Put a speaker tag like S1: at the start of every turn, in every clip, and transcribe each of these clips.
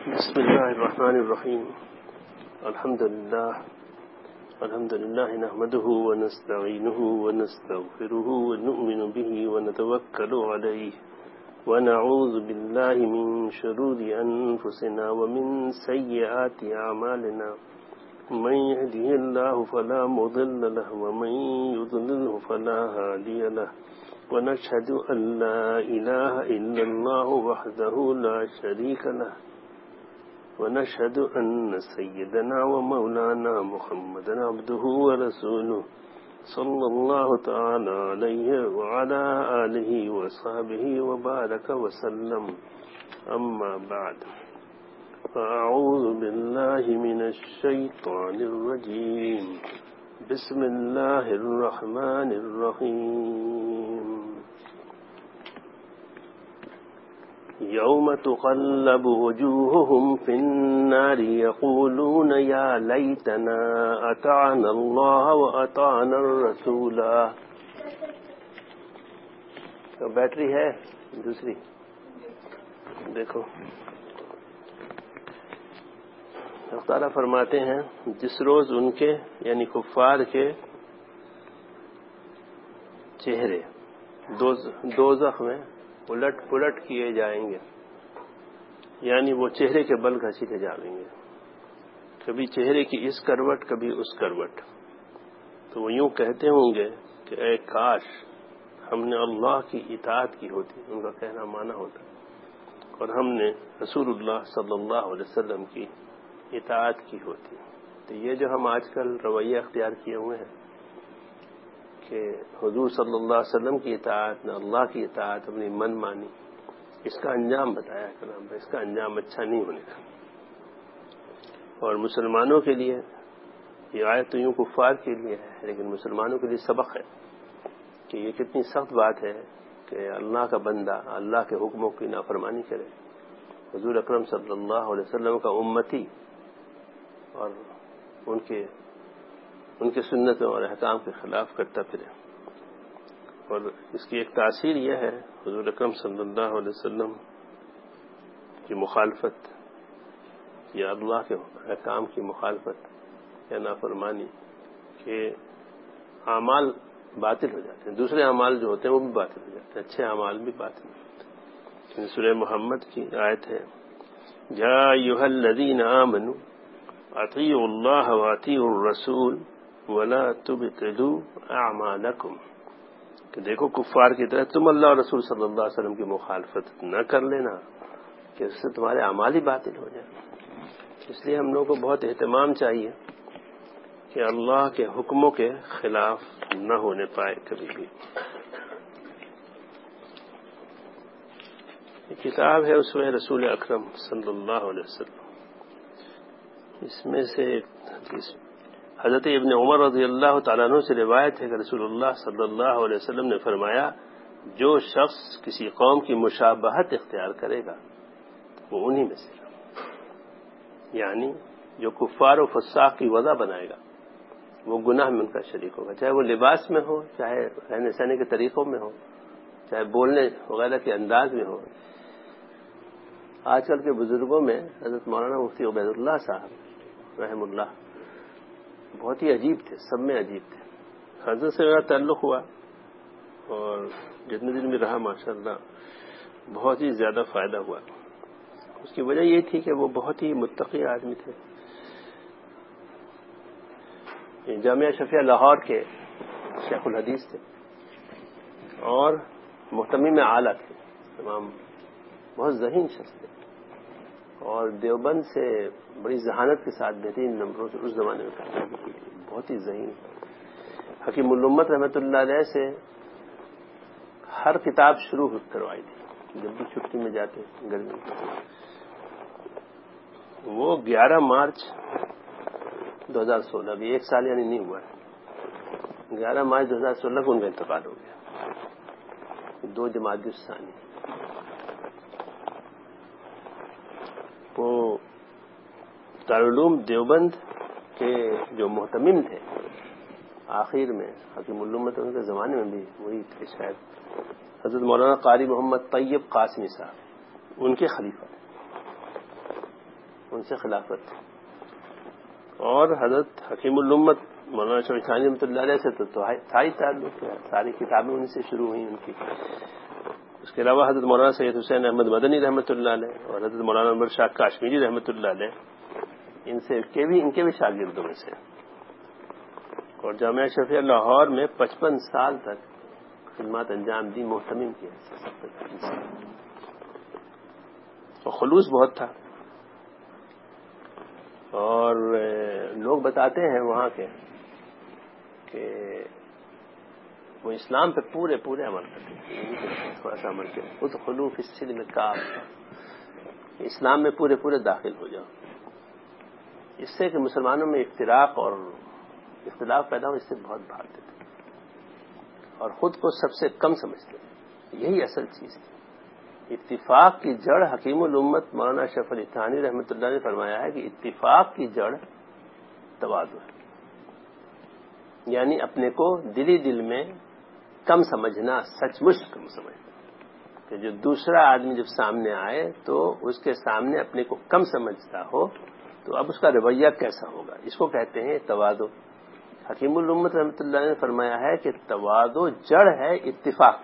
S1: بسم الله الرحمن الرحيم. الحمد لله نحمده ونستعينه ونستغفره ونؤمن به ونتوكل عليه ونعوذ بالله من شرور أنفسنا ومن سيئات أعمالنا. من يهده الله فلا مضل له ومن يضلله فلا هادي له. ونشهد أن لا إله إلا الله وحده لا شريك له. ونشهد أن سيدنا ومولانا محمدا عبده ورسوله صلى الله تعالى عليه وعلى آله وصحبه وبارك وسلم. أما بعد، فأعوذ بالله من الشيطان الرجيم. بسم الله الرحمن الرحيم. يوم تقلب وجوههم في النار يقولون يا ليتنا أطعنا الله وأطعنا الرسول. تو بیٹری ہے دوسری دیکھو. اللہ تعالیٰ فرماتے ہیں جس روز ان کے یعنی کفار کے چہرے دوزخ میں الٹ پلٹ کیے جائیں گے، یعنی وہ چہرے کے بل گھسیٹے جائیں گے، کبھی چہرے کی اس کروٹ کبھی اس کروٹ. تو وہ یوں کہتے ہوں گے کہ اے کاش ہم نے اللہ کی اطاعت کی ہوتی، ان کا کہنا مانا ہوتا، اور ہم نے رسول اللہ صلی اللہ علیہ وسلم کی اطاعت کی ہوتی. تو یہ جو ہم آج کل رویہ اختیار کیے ہوئے ہیں کہ حضور صلی اللہ علیہ وسلم کی اطاعت نہ اللہ کی اطاعت، اپنی من مانی، اس کا انجام بتایا کلام میں، اس کا انجام اچھا نہیں ہونے کا. اور مسلمانوں کے لیے یہ آیت تو یوں کفار کے لیے ہے، لیکن مسلمانوں کے لیے سبق ہے کہ یہ کتنی سخت بات ہے کہ اللہ کا بندہ اللہ کے حکموں کی نافرمانی کرے، حضور اکرم صلی اللہ علیہ وسلم کا امتی، اور ان کے سنتوں اور احکام کے خلاف کرتا پھرے. اور اس کی ایک تاثیر یہ ہے حضور اکرم صلی اللہ علیہ وسلم کی مخالفت یا اللہ کے احکام کی مخالفت یا نافرمانی کہ اعمال باطل ہو جاتے ہیں، دوسرے اعمال جو ہوتے ہیں وہ بھی باطل ہو جاتے ہیں، اچھے اعمال بھی باطل ہو جاتے ہیں. سورہ محمد کی آیت ہے یا ایھا الذین آمنوا اطیعوا اللہ واطیعوا الرسول ولا تبطلوا اعمالکم، کہ دیکھو کفار کی طرح تم اللہ اور رسول صلی اللہ علیہ وسلم کی مخالفت نہ کر لینا کہ اس سے تمہارے اعمال ہی باطل ہو جائیں. اس لیے ہم لوگوں کو بہت اہتمام چاہیے کہ اللہ کے حکموں کے خلاف نہ ہونے پائے کبھی بھی. یہ کتاب ہے اسوہ رسول اکرم صلی اللہ علیہ وسلم. اس میں سے حضرت ابن عمر رضی اللہ تعالیٰ عنہ سے روایت ہے کہ رسول اللہ صلی اللہ علیہ وسلم نے فرمایا جو شخص کسی قوم کی مشابہت اختیار کرے گا وہ انہی میں سے، یعنی جو کفار و فساق کی وضع بنائے گا وہ گناہ میں ان کا شریک ہوگا، چاہے وہ لباس میں ہو، چاہے رہنے سہنے کے طریقوں میں ہو، چاہے بولنے وغیرہ کے انداز میں ہو. آج کل کے بزرگوں میں حضرت مولانا مفتی عبید اللہ صاحب رحم اللہ بہت ہی عجیب تھے، سب میں عجیب تھے. حضرت سے میرا تعلق ہوا اور جتنے دن بھی رہا ماشاءاللہ بہت ہی زیادہ فائدہ ہوا. اس کی وجہ یہ تھی کہ وہ بہت ہی متقی آدمی تھے. جامعہ شفیع لاہور کے شیخ الحدیث تھے اور محتمم اعلیٰ تھے، تمام بہت ذہین شخص تھے، اور دیوبند سے بڑی ذہانت کے ساتھ بہترین نمبروں سے اس زمانے میں کامیابی کی تھی، بہت ہی ذہین. حکیم الامت رحمۃ اللہ علیہ سے ہر کتاب شروع کروائی تھی جب بھی چھٹی میں جاتے گرمی. وہ 11 مارچ 2016 بھی ایک سال یعنی نہیں ہوا ہے، 11 مارچ 2016 کو ان کا انتقال ہو گیا 2 جمادی الثانی. وہ دارالعلوم دیوبند کے جو محتمم تھے آخر میں حکیم الامت ان کے زمانے میں بھی وہی تھے شاید حضرت مولانا قاری محمد طیب قاسمی صاحب، ان کے خلیفہ. ان سے خلافت تھی. اور حضرت حکیم الامت مولانا اشرف علی تھانوی رحمۃ اللہ علیہ سے تو تھا ہی تعلق، ساری کتابیں ان سے شروع ہوئی ان کی. اس کے علاوہ حضرت مولانا سید حسین احمد مدنی رحمۃ اللہ علیہ اور حضرت مولانا عمر شاہ کاشمیری رحمۃ اللہ علیہ ان کے بھی شاگردوں میں سے. اور جامعہ شفیع لاہور میں 55 سال تک خدمات انجام دی، محتمم کیا. اور خلوص بہت تھا. اور لوگ بتاتے ہیں وہاں کے کہ وہ اسلام پہ پورے عمل کرتے ہیں. تھوڑا سا عمل کرتے خود خلوف السلم کاف، اسلام میں پورے داخل ہو جاؤ. اس سے کہ مسلمانوں میں اختلاف اور اختلاف پیدا ہو، اس سے بہت بھاگتے تھے اور خود کو سب سے کم سمجھتے تھے. یہی اصل چیز ہے. اتفاق کی جڑ حکیم الامت مولانا اشرف علی تھانوی رحمۃ اللہ نے فرمایا ہے کہ اتفاق کی جڑ تواضع ہے. یعنی اپنے کو دل میں کم سمجھنا، سچ مچ کم سمجھنا. کہ جو دوسرا آدمی جب سامنے آئے تو اس کے سامنے اپنے کو کم سمجھتا ہو تو اب اس کا رویہ کیسا ہوگا، اس کو کہتے ہیں تواضع. حکیم الامت رحمۃ اللہ نے فرمایا ہے کہ تواضع جڑ ہے اتفاق.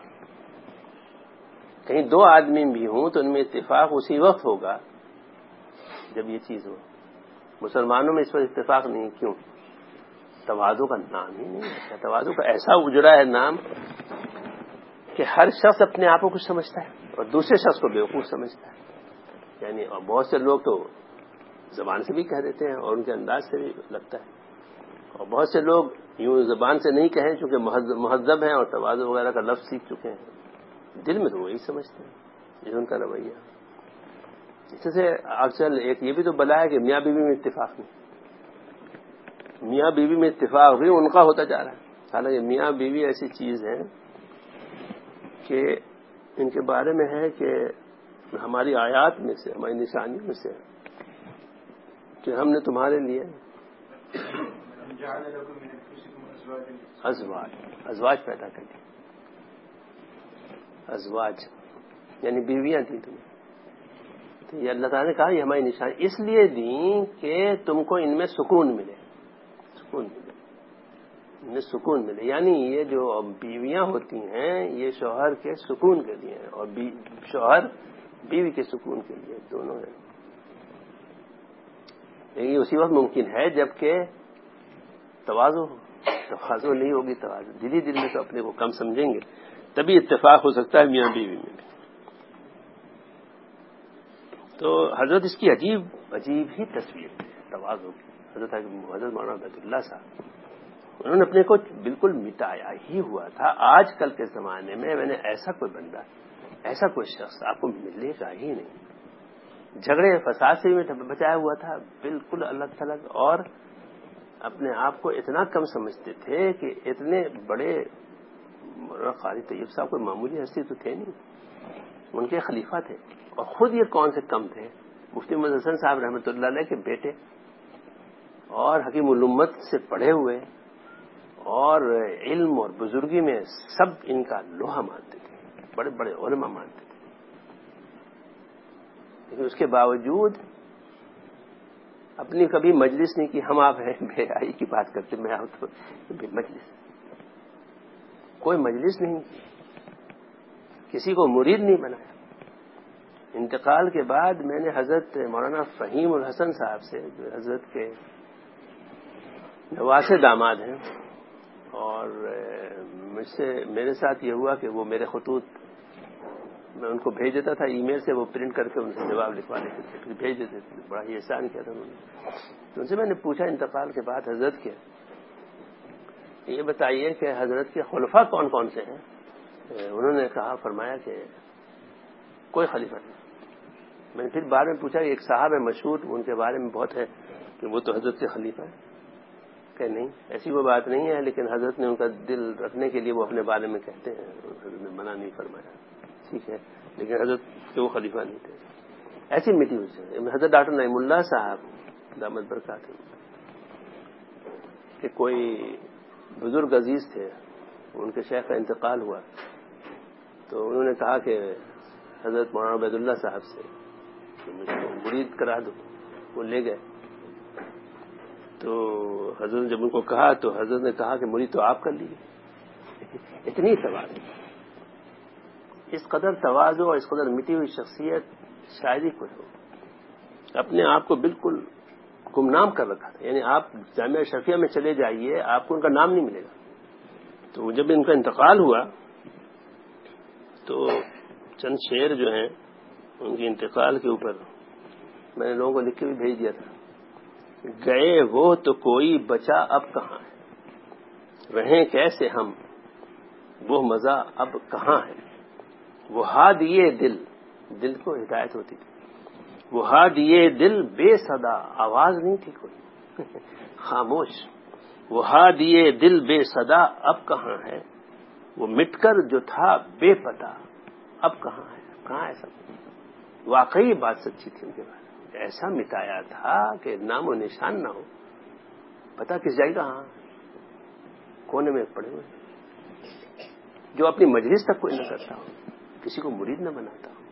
S1: کہیں دو آدمی بھی ہوں تو ان میں اتفاق اسی وقت ہوگا جب یہ چیز ہو. مسلمانوں میں اس پر اتفاق نہیں. کیوں؟ تواضع کا نام ہی نہیں ہے. تواضع کا ایسا اجڑا ہے نام کہ ہر شخص اپنے آپ کو کچھ سمجھتا ہے اور دوسرے شخص کو بیوقوف سمجھتا ہے. یعنی اور بہت سے لوگ تو زبان سے بھی کہہ دیتے ہیں اور ان کے انداز سے بھی لگتا ہے. اور بہت سے لوگ یوں زبان سے نہیں کہیں چونکہ مہذب ہیں اور تواضع وغیرہ کا لفظ سیکھ چکے ہیں، دل میں تو وہی سمجھتے ہیں. یہ ان کا رویہ. اس سے اکثر ایک یہ بھی تو بلا ہے کہ میاں بیوی میں اتفاق نہیں. میاں بیوی میں اتفاق بھی ان کا ہوتا جا رہا ہے. حالانکہ میاں بیوی ایسی چیز ہے کہ ان کے بارے میں ہے کہ ہماری آیات میں سے، ہماری نشانیوں میں سے کہ ہم نے تمہارے لیے ازواج پیدا کر دی. ازواج یعنی بیویاں تھیں تمہیں. تو یہ اللہ تعالیٰ نے کہا یہ ہماری نشانی اس لیے دیں کہ تم کو ان میں سکون ملے. ان میں سکون ملے. یعنی یہ جو بیویاں ہوتی ہیں یہ شوہر کے سکون کے لیے اور شوہر بیوی کے سکون کے لیے دونوں ہیں. لیکن اسی وقت ممکن ہے جبکہ تواضع نہیں ہوگی. تواضع دل میں تو اپنے کو کم سمجھیں گے تبھی اتفاق ہو سکتا ہے میاں بیوی میں بھی. تو حضرت اس کی عجیب ہی تصویر ہے تواضع کی. حضرت مولانا عبید اللہ صاحب انہوں نے اپنے کو بالکل مٹایا ہی ہوا تھا. آج کل کے زمانے میں نے ایسا کوئی بندہ، ایسا کوئی شخص آپ کو ملے گا ہی نہیں. جھگڑے فساد سے بھی بچایا ہوا تھا بالکل الگ تھلگ. اور اپنے آپ کو اتنا کم سمجھتے تھے کہ اتنے بڑے مولانا قاری طیب صاحب کوئی معمولی ہستی تو تھے نہیں، ان کے خلیفہ تھے. اور خود یہ کون سے کم تھے؟ مفتی محمد حسن صاحب رحمۃ اللہ علیہ کے بیٹے اور حکیم الامت سے پڑھے ہوئے اور علم اور بزرگی میں سب ان کا لوہا مانتے تھے، بڑے بڑے علماء مانتے تھے. لیکن اس کے باوجود اپنی کبھی مجلس نہیں کی. ہم آپ ہیں بے حیائی کی بات کرتے، میں آپ تو مجلس کوئی مجلس نہیں کی، کسی کو مرید نہیں بنایا. انتقال کے بعد میں نے حضرت مولانا فہیم الحسن صاحب سے، جو حضرت کے نواسے داماد ہیں، اور میرے ساتھ یہ ہوا کہ وہ میرے خطوط میں ان کو بھیج دیتا تھا ای میل سے، وہ پرنٹ کر کے ان سے جواب لکھوا لیتے تھے پھر بھیج دیتے تھے. بڑا ہی احسان کیا تھا انہوں نے. تو ان سے میں نے پوچھا انتقال کے بعد حضرت کے، یہ بتائیے کہ حضرت کے خلفاء کون کون سے ہیں؟ انہوں نے فرمایا کہ کوئی خلیفہ نہیں. میں نے پھر بعد میں پوچھا کہ ایک صاحب ہے مشہور، ان کے بارے میں بہت ہے کہ وہ تو حضرت کے خلیفہ ہیں. کہ نہیں، ایسی وہ بات نہیں ہے، لیکن حضرت نے ان کا دل رکھنے کے لیے وہ اپنے بارے میں کہتے ہیں. حضرت نے منع نہیں فرمایا، ٹھیک ہے، لیکن حضرت کے وہ خلیفہ نہیں تھے. ایسی میٹھی ہوئی سے حضرت ڈاکٹر نعیم اللہ صاحب دامت برکاتہ کہ کوئی بزرگ عزیز تھے، ان کے شیخ کا انتقال ہوا تو انہوں نے کہا کہ حضرت مولانا عبید اللہ صاحب سے کہ مجھ کو مرید کرا دو. وہ لے گئے. تو حضرت نے جب ان کو کہا تو حضرت نے کہا کہ مرید تو آپ کر لیجیے. اتنی تواضع، اس قدر تواضع اور اس قدر مٹی ہوئی شخصیت شاید ہی کوئی ہو. اپنے آپ کو بالکل گمنام کر رکھا تھا. یعنی آپ جامعہ اشرفیہ میں چلے جائیے، آپ کو ان کا نام نہیں ملے گا. تو جب ان کا انتقال ہوا تو چند شعر جو ہیں ان کے انتقال کے اوپر میں نے لوگوں کو لکھ کے بھی بھیج دیا تھا. گئے وہ تو کوئی بچا اب کہاں ہے، رہیں کیسے ہم وہ مزہ اب کہاں ہے. وہ ہادیے دل، دل کو ہدایت ہوتی تھی. وہ ہادیے دل بے صدا، آواز نہیں تھی کوئی، خاموش. وہ ہادیے دل بے صدا اب کہاں ہے، وہ مٹ کر جو تھا بے پتہ اب کہاں ہے. کہاں ہے سب؟ واقعی بات سچی تھی ان کے بارے میں. ایسا مٹایا تھا کہ نام و نشان نہ ہو، پتہ کس جائے گا. ہاں کونے میں پڑے ہوئے، جو اپنی مجلس تک کوئی نہ کرتا ہو، کسی کو مرید نہ بناتا ہو.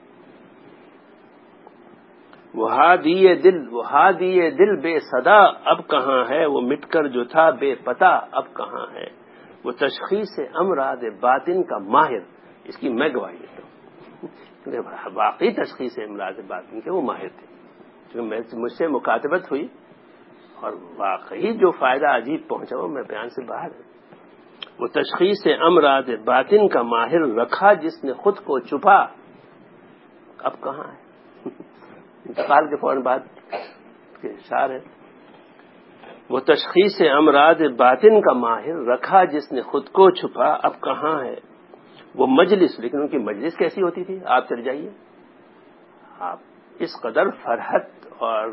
S1: وہ ہادیے دل بے صدا اب کہاں ہے، وہ مٹ کر جو تھا بے پتہ اب کہاں ہے. وہ تشخیص امراض باطن کا ماہر، اس کی میں گواہی دیتا ہوں، واقعی تشخیص امراض باطن کے وہ ماہر تھے. کیونکہ مجھ سے مکاتبت ہوئی اور واقعی جو فائدہ عجیب پہنچا وہ میں بیان سے باہر ہے. وہ تشخیص امراض باطن کا ماہر رکھا جس نے خود کو چھپا اب کہاں ہے. انتقال کے فوراً بعد کے اشعار ہے. وہ تشخیص امراض باطن کا ماہر رکھا جس نے خود کو چھپا اب کہاں ہے. وہ مجلس، لیکن ان کی مجلس کیسی ہوتی تھی، آپ چل جائیے، آپ اس قدر فرحت اور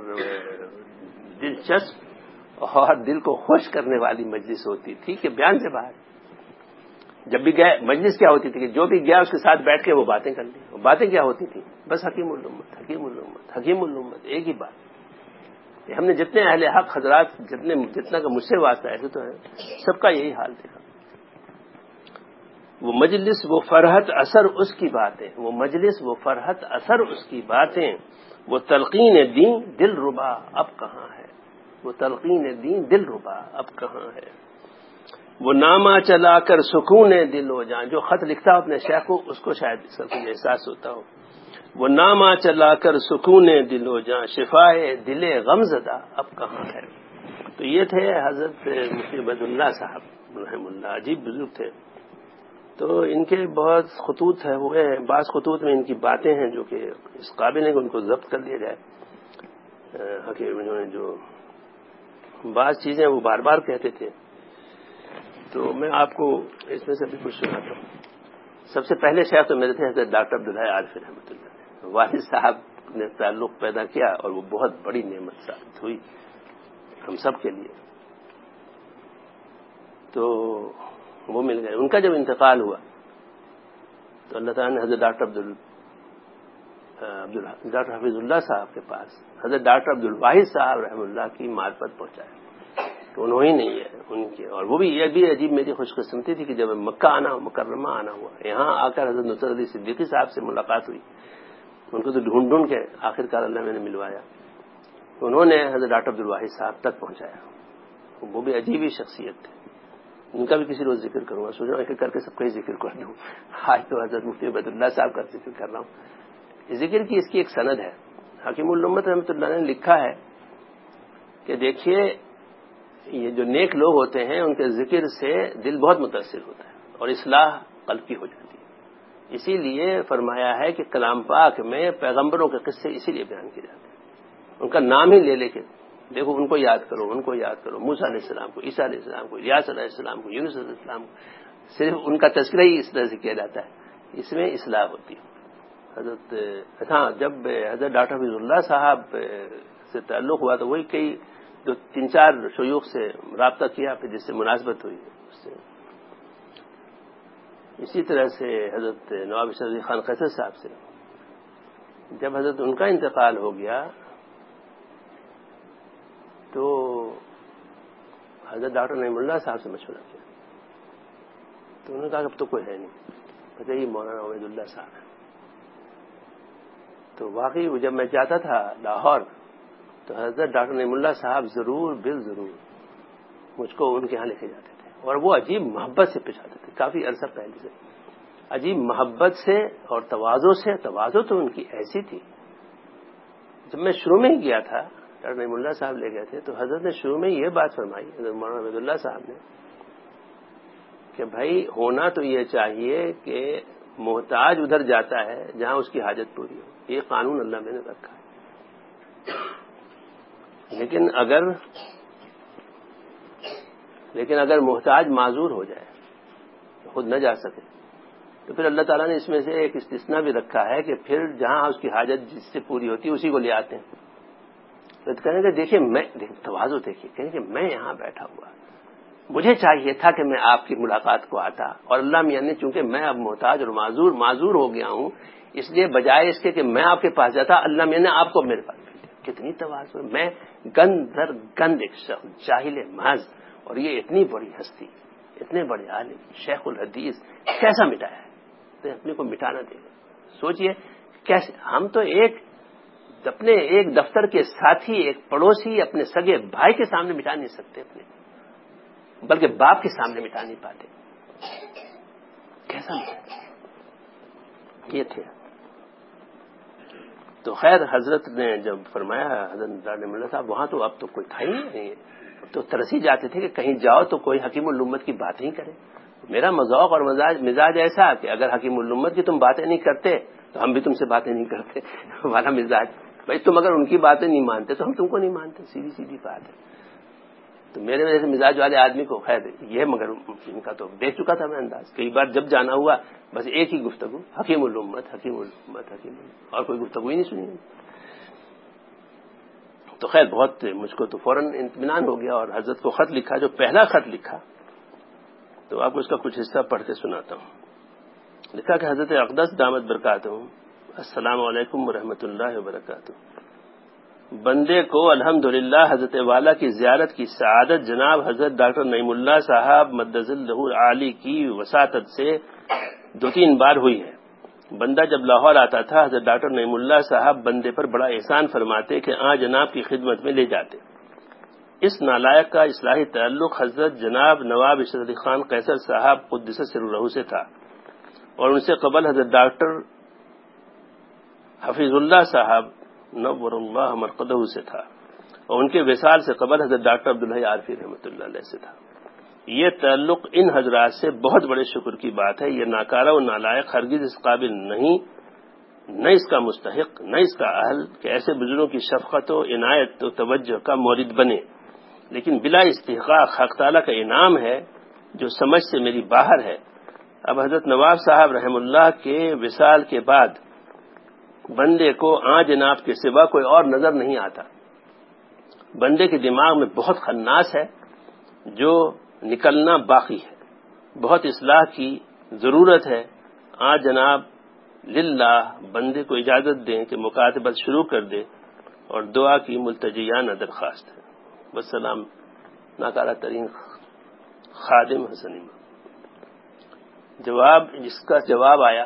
S1: دلچسپ اور دل کو خوش کرنے والی مجلس ہوتی تھی کہ بیان سے باہر. جب بھی گئے مجلس کیا ہوتی تھی کہ جو بھی گیا اس کے ساتھ بیٹھ کے وہ باتیں کر لی. وہ باتیں کیا ہوتی تھیں، بس حکیم الامت حکیم الامت حکیم الامت، ایک ہی بات. ہم نے جتنے اہل حق حضرات جتنا کا مجھ سے واسطہ ایسے تو ہے، سب کا یہی حال تھا. وہ مجلس وہ فرحت اثر اس کی باتیں، وہ مجلس وہ فرحت اثر اس کی باتیں. وہ تلقین دین دل ربا اب کہاں ہے، وہ تلقین دین دل ربا اب کہاں ہے. وہ نامہ چلا کر سکون دل ہو جان، جو خط لکھتا ہو اپنے شیخ کو اس کو شاید اس کا کوئی احساس ہوتا ہو. وہ نامہ چلا کر سکون دل ہو جان، شفائے دل غم زدہ اب کہاں ہے. تو یہ تھے حضرت مفتی عبید اللہ صاحب رحم اللہ. عجیب بزرگ تھے. تو ان کے بہت خطوط ہیں، وہ ہیں بعض خطوط میں ان کی باتیں ہیں جو کہ اس قابل ہیں کہ ان کو ضبط کر لیا جائے. حقیقت انہوں نے جو بعض چیزیں وہ بار بار کہتے تھے، تو میں آپ کو اس میں سے بھی کچھ سناتا ہوں. سب سے پہلے شیخ تو میرے تھے حضرت ڈاکٹر عبدالحی عارفی رحمۃ اللہ. والد صاحب نے تعلق پیدا کیا اور وہ بہت بڑی نعمت ثابت ہوئی ہم سب کے لیے. تو وہ مل گئے. ان کا جب انتقال ہوا تو اللہ تعالیٰ نے حضرت ڈاکٹر حفیظ اللہ صاحب کے پاس حضرت ڈاکٹر عبدالواحد صاحب رحم اللہ کی معرفت پہنچایا. تو انہوں ہی نہیں ہے ان کے، اور وہ بھی یہ بھی عجیب میری خوش قسمتی تھی کہ جب مکہ آنا مکرمہ آنا ہوا، یہاں آ کر حضرت نصرت علی صدیقی صاحب سے ملاقات ہوئی. ان کو تو ڈھونڈ ڈھونڈ کے آخرکار اللہ میں نے ملوایا. انہوں نے حضرت ڈاکٹر عبدالواحد صاحب تک پہنچایا. وہ بھی عجیب ہی شخصیت تھے. ان کا بھی کسی روز ذکر کروں گا، سوچ رہا ہوں کہ کر کے سب کا ہی ذکر کر دوں. آج تو حضرت مفتی عبید اللہ صاحب کا ذکر کر رہا ہوں. ذکر کی اس کی ایک سند ہے. حکیم الامت رحمۃ اللہ نے لکھا ہے کہ دیکھیے یہ جو نیک لوگ ہوتے ہیں ان کے ذکر سے دل بہت متاثر ہوتا ہے اور اصلاح قلب کی ہو جاتی ہے. اسی لیے فرمایا ہے کہ کلام پاک میں پیغمبروں کے قصے اسی لیے بیان کیے جاتے ہیں. ان کا نام ہی لے کے دیکھو، ان کو یاد کرو، ان کو یاد کرو، موسیٰ علیہ السلام کو، عیسیٰ علیہ السلام کو، الیاس علیہ السلام کو، یونس علیہ السلام کو. صرف ان کا تذکرہ ہی اس طرح سے کیا جاتا ہے. اس میں اصلاح ہوتی ہے. جب حضرت ڈاکٹر حفیظ اللہ صاحب سے تعلق ہوا تو وہی کئی 2-3-4 شیوخ سے رابطہ کیا، پھر جس سے مناسبت ہوئی اس سے. اسی طرح سے حضرت نواب اشرف علی خان قیصر صاحب سے جب حضرت ان کا انتقال ہو گیا تو حضرت ڈاکٹر نعیم اللہ صاحب سے مشورہ کیا. تو انہوں نے کہا کہ اب تو کوئی ہے نہیں، پتہ ہی مولانا عبید اللہ صاحب ہے. تو واقعی جب میں جاتا تھا لاہور تو حضرت ڈاکٹر نعیم اللہ صاحب ضرور ضرور مجھ کو ان کے ہاں لے کے جاتے تھے، اور وہ عجیب محبت سے پیش آتے تھے، کافی عرصہ پہلے سے عجیب محبت سے اور تواضع تو ان کی ایسی تھی. جب میں شروع میں ہی گیا تھا، ڈاکٹر نعیم اللہ صاحب لے گئے تھے، تو حضرت نے شروع میں یہ بات فرمائی، حضرت مولانا عبید اللہ صاحب نے، کہ بھائی ہونا تو یہ چاہیے کہ محتاج ادھر جاتا ہے جہاں اس کی حاجت پوری ہو، یہ قانون اللہ میں نے رکھا ہے. لیکن اگر محتاج معذور ہو جائے، خود نہ جا سکے، تو پھر اللہ تعالیٰ نے اس میں سے ایک استثناء بھی رکھا ہے کہ پھر جہاں اس کی حاجت جس سے پوری ہوتی ہے اسی کو لے آتے ہیں. تو کہیں گے دیکھیے میں تواضع دیکھیے، کہیں گے میں یہاں بیٹھا ہوا، مجھے چاہیے تھا کہ میں آپ کی ملاقات کو آتا، اور اللہ میاں نے چونکہ میں اب محتاج اور معذور ہو گیا ہوں، اس لیے بجائے اس کے کہ میں آپ کے پاس جاتا، اللہ میاں نے آپ کو میرے پاس بھیجا. کتنی تواضع. میں گند ایک شخص، جاہل محض، اور یہ اتنی بڑی ہستی، اتنے بڑے عالم، شیخ الحدیث، کیسا مٹایا ہے؟ تو اپنے کو مٹانا دے گا. سوچئے کیسے ہم تو اپنے ایک دفتر کے ساتھی، ایک پڑوسی، اپنے سگے بھائی کے سامنے مٹا نہیں سکتے اپنے، بلکہ باپ کے سامنے مٹا نہیں پاتے. کیسا یہ تھے. تو خیر حضرت نے جب فرمایا، حضرت نعیم اللہ صاحب وہاں تو اب تو کوئی تھا ہی نہیں، تو ترسی جاتے تھے کہ کہیں جاؤ تو کوئی حکیم الامت کی بات نہیں کرے. میرا مذوق اور مزاج ایسا کہ اگر حکیم الامت کی تم باتیں نہیں کرتے تو ہم بھی تم سے باتیں نہیں کرتے والا مزاج. بھائی تم اگر ان کی باتیں نہیں مانتے تو ہم تم کو نہیں مانتے، سیدھی بات ہے. تو میرے وجہ سے مزاج والے آدمی کو خیر یہ، مگر ان کا تو دیکھ چکا تھا میں انداز. کئی بار جب جانا ہوا بس ایک ہی گفتگو، حکیم الامت، اور کوئی گفتگو ہی نہیں سنی. تو خیر بہت مجھ کو تو فوراً اطمینان ہو گیا، اور حضرت کو خط لکھا، جو پہلا خط لکھا تو آپ کو اس کا کچھ حصہ پڑھ کے سناتا ہوں. لکھا کہ حضرت اقدس دامت برکاتہم، السلام علیکم ورحمۃ اللہ وبرکاتہ. بندے کو الحمدللہ حضرت والا کی زیارت کی سعادت جناب حضرت ڈاکٹر نعیم اللہ صاحب مدظ اللہ العالی کی وساطت سے 2-3 بار ہوئی ہے. بندہ جب لاہور آتا تھا، حضرت ڈاکٹر نعیم اللہ صاحب بندے پر بڑا احسان فرماتے کہ جناب کی خدمت میں لے جاتے. اس نالائق کا اصلاحی تعلق حضرت جناب نواب اشرف علی خان قیصر صاحب قدس سرہ سے تھا، اور ان سے قبل حضرت ڈاکٹر حفیظ اللہ صاحب نور اللہ مرقدہ سے تھا، اور ان کے وصال سے قبل حضرت ڈاکٹر عبدالحی عارفی رحمۃ اللہ علیہ سے تھا. یہ تعلق ان حضرات سے بہت بڑے شکر کی بات ہے. یہ ناکارہ و نالائق ہرگز اس قابل نہیں، نہ اس کا مستحق، نہ اس کا اہل کہ ایسے بزرگوں کی شفقت و عنایت و توجہ کا مورد بنے. لیکن بلا استحقاق حق تعالیٰ کا انعام ہے جو سمجھ سے میری باہر ہے. اب حضرت نواب صاحب رحم اللہ کے وصال کے بعد بندے کو جناب کے سوا کوئی اور نظر نہیں آتا. بندے کے دماغ میں بہت خناس ہے جو نکلنا باقی ہے. بہت اصلاح کی ضرورت ہے. جناب للہ بندے کو اجازت دیں کہ مکاتبت شروع کر دے، اور دعا کی ملتجیانہ درخواست ہے. والسلام، ناکارہ ترین خادم حسن امام. جس کا جواب آیا،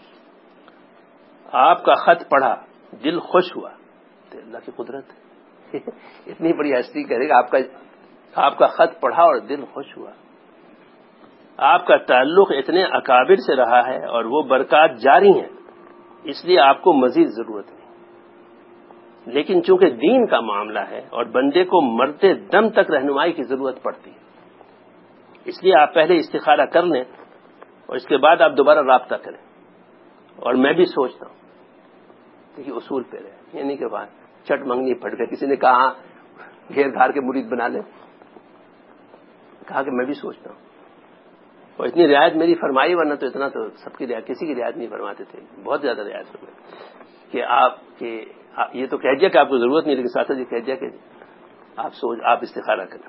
S1: آپ کا خط پڑھا، دل خوش ہوا. تو اللہ کی قدرت ہے اتنی بڑی ہستی کرے گا آپ کا خط پڑھا اور دل خوش ہوا. آپ کا تعلق اتنے اکابر سے رہا ہے اور وہ برکات جاری ہیں، اس لیے آپ کو مزید ضرورت نہیں. لیکن چونکہ دین کا معاملہ ہے اور بندے کو مرتے دم تک رہنمائی کی ضرورت پڑتی ہے، اس لیے آپ پہلے استخارہ کر لیں اور اس کے بعد آپ دوبارہ رابطہ کریں. اور میں بھی سوچتا ہوں کہ اصول پہ رہے، یعنی کہ بات چٹ منگنی پھٹ گئے. کسی نے کہا گھیر گھار کے مرید بنا لیں، کہا کہ میں بھی سوچتا ہوں، اور اتنی رعایت میری فرمائی، ورنہ تو اتنا تو سب کی رعایت، کسی کی رعایت نہیں فرماتے تھے. بہت زیادہ رعایت فرمائی کہ یہ تو کہہ دیا کہ آپ کو ضرورت نہیں، لیکن ساتھ یہ کہہ دیا کہ آپ استخارہ کریں.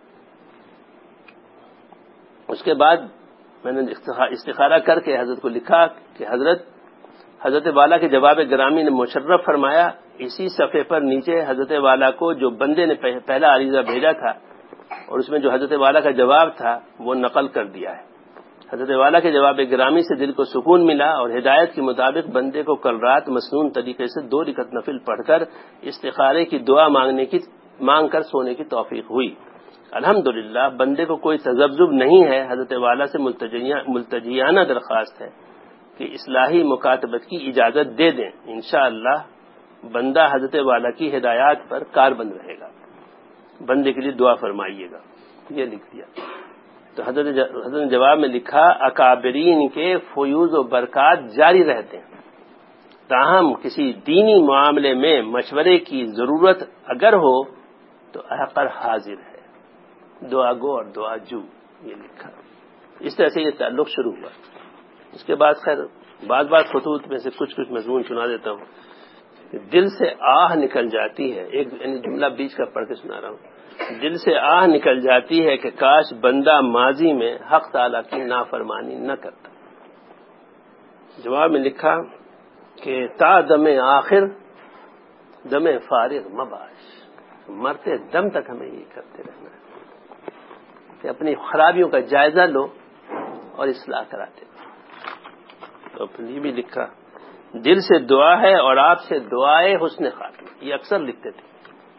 S1: اس کے بعد میں نے استخارہ کر کے حضرت کو لکھا کہ حضرت والا کے جواب گرامی نے مشرف فرمایا. اسی صفحے پر نیچے حضرت والا کو جو بندے نے پہلا عریضہ بھیجا تھا اور اس میں جو حضرت والا کا جواب تھا وہ نقل کر دیا ہے. حضرت والا کے جواب گرامی سے دل کو سکون ملا اور ہدایت کے مطابق بندے کو کل رات مسنون طریقے سے 2 رکعت نفل پڑھ کر استخارے کی دعا مانگ کر سونے کی توفیق ہوئی۔ الحمدللہ بندے کو کوئی تذبذب نہیں ہے، حضرت والا سے ملتجیانہ درخواست ہے کہ اصلاحی مکاتبت کی اجازت دے دیں، انشاءاللہ بندہ حضرت والا کی ہدایات پر کاربند رہے گا، بندے کے لیے دعا فرمائیے گا، یہ لکھ دیا۔ تو حضرت نے جواب میں لکھا اکابرین کے فیوز و برکات جاری رہتے ہیں، تاہم کسی دینی معاملے میں مشورے کی ضرورت اگر ہو تو احقر حاضر ہے، دعا گو اور دعا جو، یہ لکھا۔ اس طرح سے یہ تعلق شروع ہوا۔ اس کے بعد خیر بعض خطوط میں سے کچھ مضمون سنا دیتا ہوں کہ دل سے آہ نکل جاتی ہے، ایک جملہ بیچ کا پڑھ کے سنا رہا ہوں، دل سے آہ نکل جاتی ہے کہ کاش بندہ ماضی میں حق تعالیٰ کی نافرمانی نہ کرتا۔ جواب میں لکھا کہ تا دم آخر دم فارغ مباش، مرتے دم تک ہمیں یہ کرتے رہنا ہے کہ اپنی خرابیوں کا جائزہ لو اور اصلاح کراتے رہو۔ تو پھر یہ بھی لکھا دل سے دعا ہے اور آپ سے دعائے حسن خاتمہ، یہ اکثر لکھتے تھے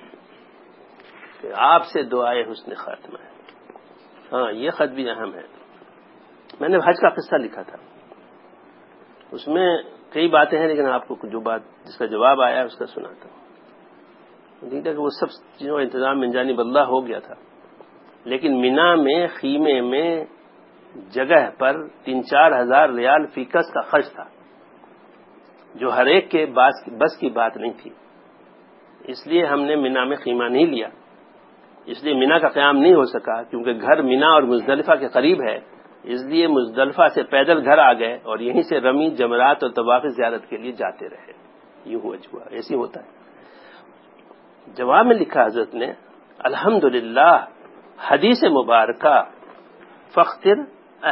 S1: کہ آپ سے دعائے حسن خاتمہ ہے۔ ہاں یہ خط بھی اہم ہے۔ میں نے حج کا قصہ لکھا تھا، اس میں کئی باتیں ہیں، لیکن آپ کو جو بات جس کا جواب آیا اس کا سناتا ہوں۔ کہ وہ سب چیزوں کا انتظام من جانب اللہ ہو گیا تھا، لیکن مینا میں خیمے میں جگہ پر 3-4 ہزار ریال فی کس کا خرچ تھا، جو ہر ایک کے بس کی بات نہیں تھی، اس لیے ہم نے مینا میں خیمہ نہیں لیا، اس لیے مینا کا قیام نہیں ہو سکا، کیونکہ گھر مینا اور مزدلفہ کے قریب ہے، اس لیے مزدلفہ سے پیدل گھر آ گئے اور یہیں سے رمی جمرات اور طواف زیارت کے لیے جاتے رہے۔ یوں ہوا جوا، ایسے ہوتا ہے۔ جواب میں لکھا حضرت نے الحمدللہ حدیث مبارکہ فاختر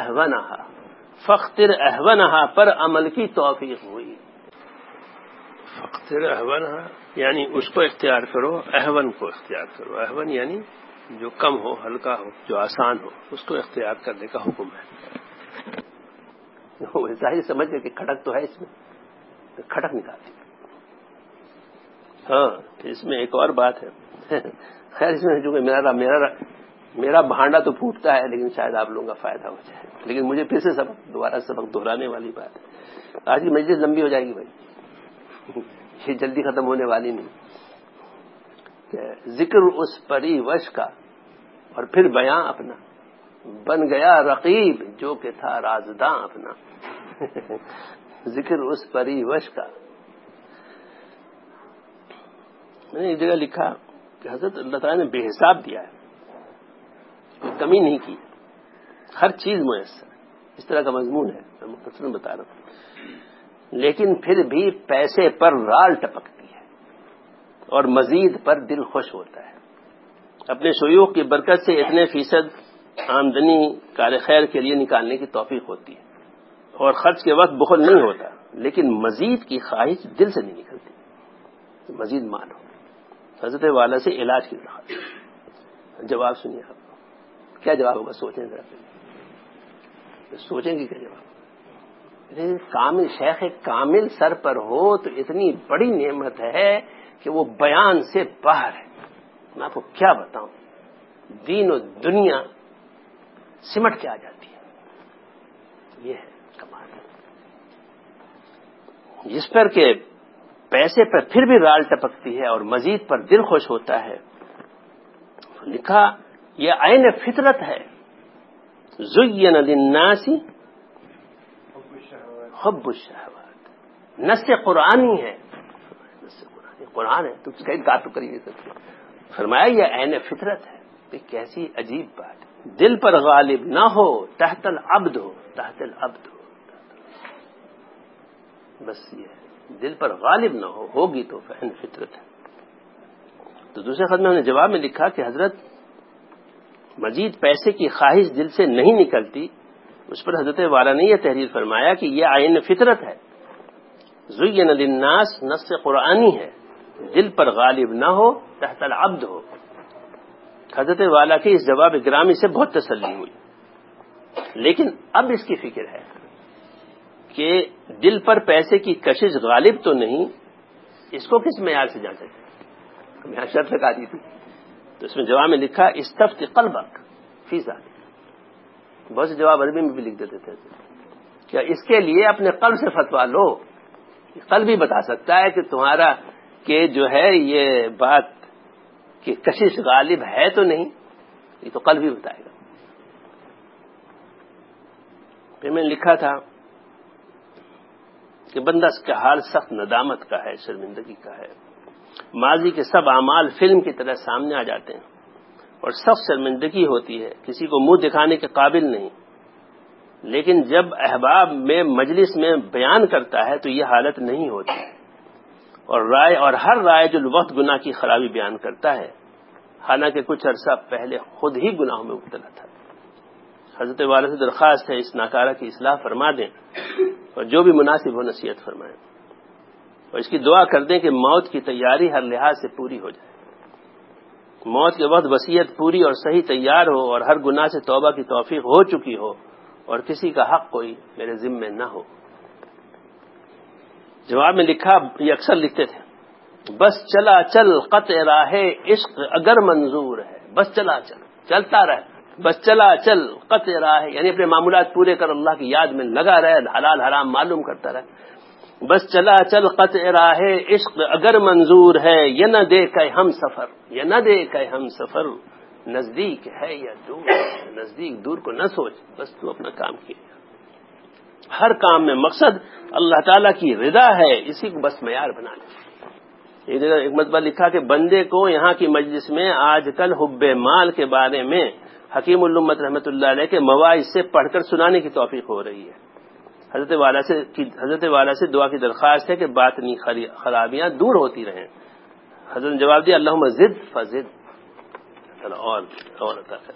S1: اہونہا پر عمل کی توفیق ہوئی۔ فاختر اہونہا یعنی اس کو اختیار کرو، اہون کو اختیار کرو، اہون یعنی جو کم ہو، ہلکا ہو، جو آسان ہو، اس کو اختیار کرنے کا حکم ہے۔ ظاہر سمجھ گئے کہ کھٹک تو ہے اس میں، تو کھٹک نکالتے۔ ہاں اس میں ایک اور بات ہے، خیر اس میں جو کہ میرا بھانڈا تو پھوٹتا ہے، لیکن شاید آپ لوگوں کا فائدہ ہو جائے، لیکن مجھے پھر سے دوبارہ سبق دہرانے والی بات ہے۔ آج کی مجلس لمبی ہو جائے گی بھائی، یہ جلدی ختم ہونے والی نہیں کہ ذکر اس پری وش کا اور پھر بیاں اپنا، بن گیا رقیب جو کہ تھا رازداں اپنا۔ ذکر اس پری وش کا، میں نے ایک جگہ لکھا کہ حضرت اللہ تعالیٰ نے بے حساب دیا ہے، کوئی کمی نہیں کی، ہر چیز میسر، اس طرح کا مضمون ہے، میں مختصر بتا رہا ہوں، لیکن پھر بھی پیسے پر رال ٹپکتی ہے اور مزید پر دل خوش ہوتا ہے۔ اپنے شیوخ کی برکت سے اتنے فیصد آمدنی کار خیر کے لیے نکالنے کی توفیق ہوتی ہے اور خرچ کے وقت بخل نہیں ہوتا، لیکن مزید کی خواہش دل سے نہیں نکلتی، مزید مال ہو۔ حضرت والا سے علاج کی درخواست۔ جواب سنیے آپ کیا جواب ہوگا، سوچیں ذرا پہلے، سوچیں گے کیا جواب۔ کامل شیخ کامل سر پر ہو تو اتنی بڑی نعمت ہے کہ وہ بیان سے باہر ہے۔ میں آپ کو کیا بتاؤں، دین و دنیا سمٹ کے آ جاتی ہے، یہ ہے کمال، جس پر کہ پیسے پر پھر بھی رال ٹپکتی ہے اور مزید پر دل خوش ہوتا ہے۔ لکھا یہ عین فطرت ہے، زین للناس حب الشہوات، نص قرآنی ہے، قرآن ہے، تو کہیں بات تو کریے سکتے۔ فرمایا یہ عین فطرت ہے، یہ کیسی عجیب بات ہے، دل پر غالب نہ ہو تحت العبد ہو، تحت العبد ہو، بس یہ ہے، دل پر غالب نہ ہوگی تو عین فطرت ہے۔ تو دوسرے خط میں ہم نے جواب میں لکھا کہ حضرت مزید پیسے کی خواہش دل سے نہیں نکلتی، اس پر حضرت والا نے یہ تحریر فرمایا کہ یہ عین فطرت ہے، زین للناس نص قرآنی ہے، دل پر غالب نہ ہو تحت العبد ہو۔ حضرت والا کے اس جواب گرامی سے بہت تسلی ہوئی، لیکن اب اس کی فکر ہے کہ دل پر پیسے کی کشش غالب تو نہیں، اس کو کس معیار سے جانچا جائے؟ میں شرط لگا دی تھی، تو اس میں جواب میں لکھا استفت قلبک فی ذلک۔ بہت سے جواب عربی میں بھی لکھ دیتے تھے، کیا اس کے لیے اپنے قلب سے فتوا لو، قلب ہی بتا سکتا ہے کہ تمہارا کہ جو ہے یہ بات کہ کشش غالب ہے تو نہیں، یہ تو قلب ہی بتائے گا۔ پھر میں نے لکھا تھا کہ بندہ اس کا حال سخت ندامت کا ہے، شرمندگی کا ہے، ماضی کے سب اعمال فلم کی طرح سامنے آ جاتے ہیں اور سخت شرمندگی ہوتی ہے، کسی کو منہ دکھانے کے قابل نہیں، لیکن جب احباب میں مجلس میں بیان کرتا ہے تو یہ حالت نہیں ہوتی، اور ہر رائج الوقت گناہ کی خرابی بیان کرتا ہے، حالانکہ کچھ عرصہ پہلے خود ہی گناہوں میں مبتلا تھا۔ حضرت والا سے درخواست ہے اس ناکارہ کی اصلاح فرما دیں اور جو بھی مناسب ہو نصیحت فرمائیں، اور اس کی دعا کر دیں کہ موت کی تیاری ہر لحاظ سے پوری ہو جائے، موت کے وقت وصیت پوری اور صحیح تیار ہو، اور ہر گناہ سے توبہ کی توفیق ہو چکی ہو، اور کسی کا حق کوئی میرے ذمے نہ ہو۔ جواب میں لکھا، یہ اکثر لکھتے تھے، بس چلا چل قطع راہ عشق اگر منظور ہے، بس چلا چل، چلتا رہ، بس چلا چل قطع راہ، یعنی اپنے معمولات پورے کر، اللہ کی یاد میں لگا رہے، حلال حرام معلوم کرتا رہے، بس چلا چل قطع راہ عشق اگر منظور ہے، یہ نہ دیکھے ہم سفر، یہ نہ دیکھے ہم سفر، نزدیک ہے یا دور، نزدیک دور کو نہ سوچ، بس تو اپنا کام کیے، ہر کام میں مقصد اللہ تعالیٰ کی رضا ہے، اسی کو بس معیار بنا لے۔ ایک مرتبہ لکھا کہ بندے کو یہاں کی مجلس میں آج کل حب مال کے بارے میں حکیم الامت رحمۃ اللہ علیہ کے مواعظ سے پڑھ کر سنانے کی توفیق ہو رہی ہے۔ حضرت والا سے دعا کی درخواست ہے کہ باطنی خرابیاں دور ہوتی رہیں۔ حضرت نے جواب دیا، اللہم زد فزد، اور عطا کر۔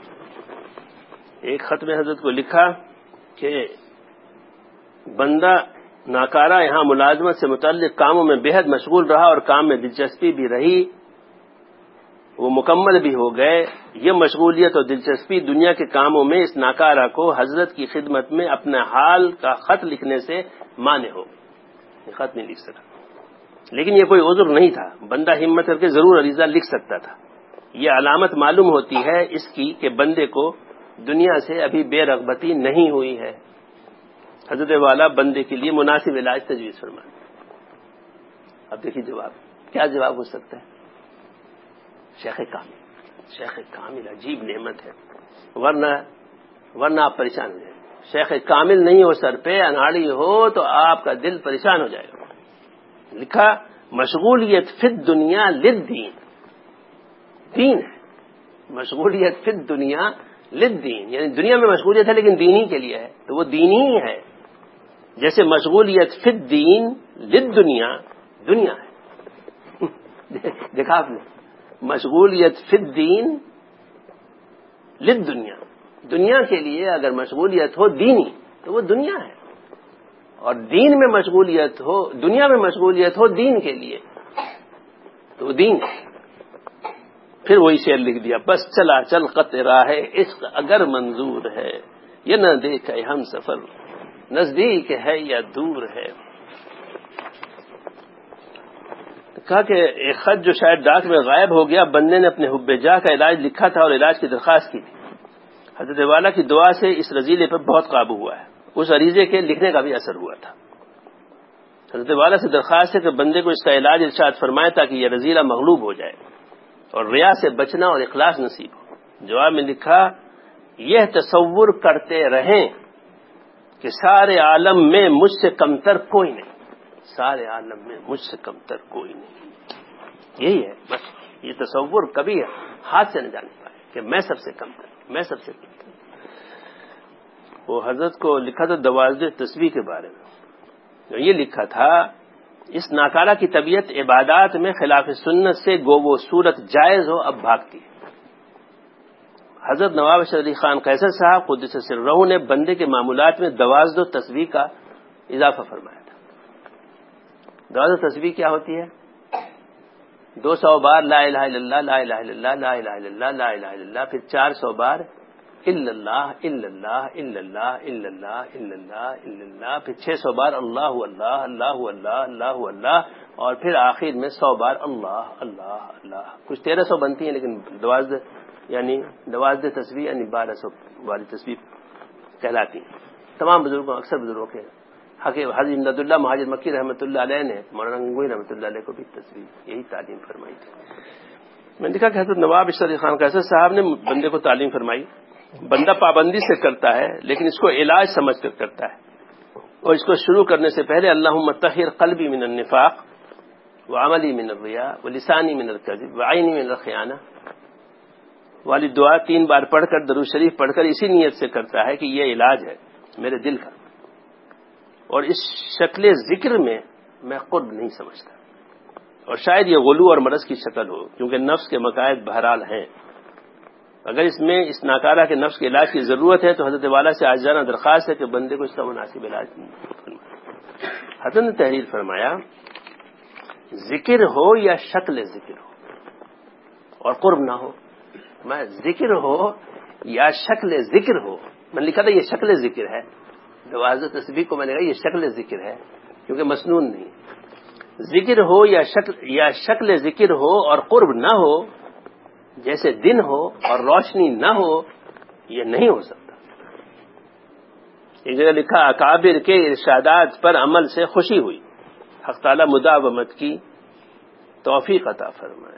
S1: ایک خط میں حضرت کو لکھا کہ بندہ ناکارہ یہاں ملازمت سے متعلق کاموں میں بے حد مشغول رہا اور کام میں دلچسپی بھی رہی، وہ مکمل بھی ہو گئے۔ یہ مشغولیت اور دلچسپی دنیا کے کاموں میں اس ناکارہ کو حضرت کی خدمت میں اپنے حال کا خط لکھنے سے مانع ہو۔ یہ خط نہیں لکھ سکا، لیکن یہ کوئی عذر نہیں تھا، بندہ ہمت کر کے ضرور عریضہ لکھ سکتا تھا۔ یہ علامت معلوم ہوتی ہے اس کی کہ بندے کو دنیا سے ابھی بے رغبتی نہیں ہوئی ہے۔ حضرت والا بندے کے لیے مناسب علاج تجویز فرمائے۔ اب دیکھیے جواب کیا جواب ہو سکتا ہے۔ شیخ کامل عجیب نعمت ہے، ورنہ آپ پریشان ہو جائیں۔ شیخ کامل نہیں ہو سر پہ، اناڑی ہو تو آپ کا دل پریشان ہو جائے گا۔ لکھا، مشغولیت فی الدنیا للدین، دین ہے، مشغولیت فی الدنیا للدین، یعنی دنیا میں مشغولیت ہے لیکن دین ہی کے لیے ہے، تو وہ دین ہی ہے۔ جیسے مشغولیت فی الدین للدنیا، دنیا ہے۔ دیکھا آپ نے، مشغولیت فی الدین للدنیا، دنیا کے لیے اگر مشغولیت ہو دینی تو وہ دنیا ہے، اور دین میں مشغولیت ہو، دنیا میں مشغولیت ہو دین کے لیے تو وہ دین ہے۔ پھر وہی شعر لکھ دیا، بس چلا چل قطع راہ عشق اگر منظور ہے، یہ نہ دیکھے ہم سفر، نزدیک ہے یا دور ہے۔ کہا کہ ایک خط جو شاید ڈاک میں غائب ہو گیا، بندے نے اپنے حب جاہ کا علاج لکھا تھا اور علاج کی درخواست کی تھی۔ حضرت والا کی دعا سے اس رذیلے پر بہت قابو ہوا ہے، اس عریضے کے لکھنے کا بھی اثر ہوا تھا۔ حضرت والا سے درخواست ہے کہ بندے کو اس کا علاج ارشاد فرمائے تاکہ یہ رذیلہ مغلوب ہو جائے اور ریا سے بچنا اور اخلاص نصیب ہو۔ جواب میں لکھا، یہ تصور کرتے رہیں کہ سارے عالم میں مجھ سے کمتر کوئی نہیں، سارے عالم میں مجھ سے کمتر کوئی نہیں، یہی ہے بس۔ یہ تصور کبھی ہاتھ سے نہ جانے پائے کہ میں سب سے کمتر، میں سب سے کمتر۔ وہ حضرت کو لکھا تھا 12 تسبیح کے بارے میں، یہ لکھا تھا، اس ناکارہ کی طبیعت عبادات میں خلاف سنت سے گو وہ صورت جائز ہو اب بھاگتی ہے۔ حضرت نواب اشرف علی خان قیصر صاحب قدس سرہ نے بندے کے معمولات میں 12 تسبیح کا اضافہ فرمایا تھا۔ 12 تسبیح کیا ہوتی ہے؟ 200 بار لا الہ الا اللہ، لا الہ الا اللہ، لا الہ الا اللہ، لا الہ الا اللہ، پھر 400 بار الا اللہ الا اللہ الا اللہ الا اللہ الا اللہ الا اللہ، پھر 600 بار اللہ اللہ اللہ اللہ اللہ اللہ، اور پھر آخر میں 100 بار اللہ اللہ اللہ۔ کچھ 1300 بنتی ہیں، لیکن 12 تسبیح یعنی 1200 والی تسبیح کہلاتی ہیں۔ تمام بزرگوں، اکثر بزرگوں کے حضرت امداد اللہ مہاجر مکی رحمۃ اللہ علیہ نے مولانا گنگوئی رحمۃ اللہ علیہ کو بھی تسبیح یہی تعلیم فرمائی تھی۔ میں نے دیکھا کہ حضرت نواب اشرف علی خان قیصر صاحب نے بندے کو تعلیم فرمائی، بندہ پابندی سے کرتا ہے لیکن اس کو علاج سمجھ کر کرتا ہے، اور اس کو شروع کرنے سے پہلے اللہم طہر قلبی من النفاق وعملی من الریا ولسانی من الکذب وعینی من الخیانہ والی دعا 3 بار پڑھ کر درود شریف پڑھ کر اسی نیت سے کرتا ہے کہ یہ علاج ہے میرے دل کا، اور اس شکل ذکر میں میں قرب نہیں سمجھتا، اور شاید یہ غلو اور مرض کی شکل ہو، کیونکہ نفس کے مقاصد بہرحال ہیں۔ اگر اس میں اس ناکارہ کے نفس کے علاج کی ضرورت ہے تو حضرت والا سے عاجزانہ درخواست ہے کہ بندے کو اس کا مناسب علاج فرمائے۔ حضرت نے تحریر فرمایا ذکر ہو یا شکل ذکر ہو اور قرب نہ ہو، میں ذکر ہو یا شکل ذکر ہو، میں نے لکھا تھا یہ شکل ذکر ہے، حضرت تسبیح کو میں نے کہا یہ شکل ذکر ہے کیونکہ مسنون نہیں، ذکر ہو یا شکل ذکر ہو اور قرب نہ ہو، جیسے دن ہو اور روشنی نہ ہو، یہ نہیں ہو سکتا۔ ایک جگہ لکھا اکابر کے ارشادات پر عمل سے خوشی ہوئی، حق تعالی مداومت کی توفیق عطا فرمائے۔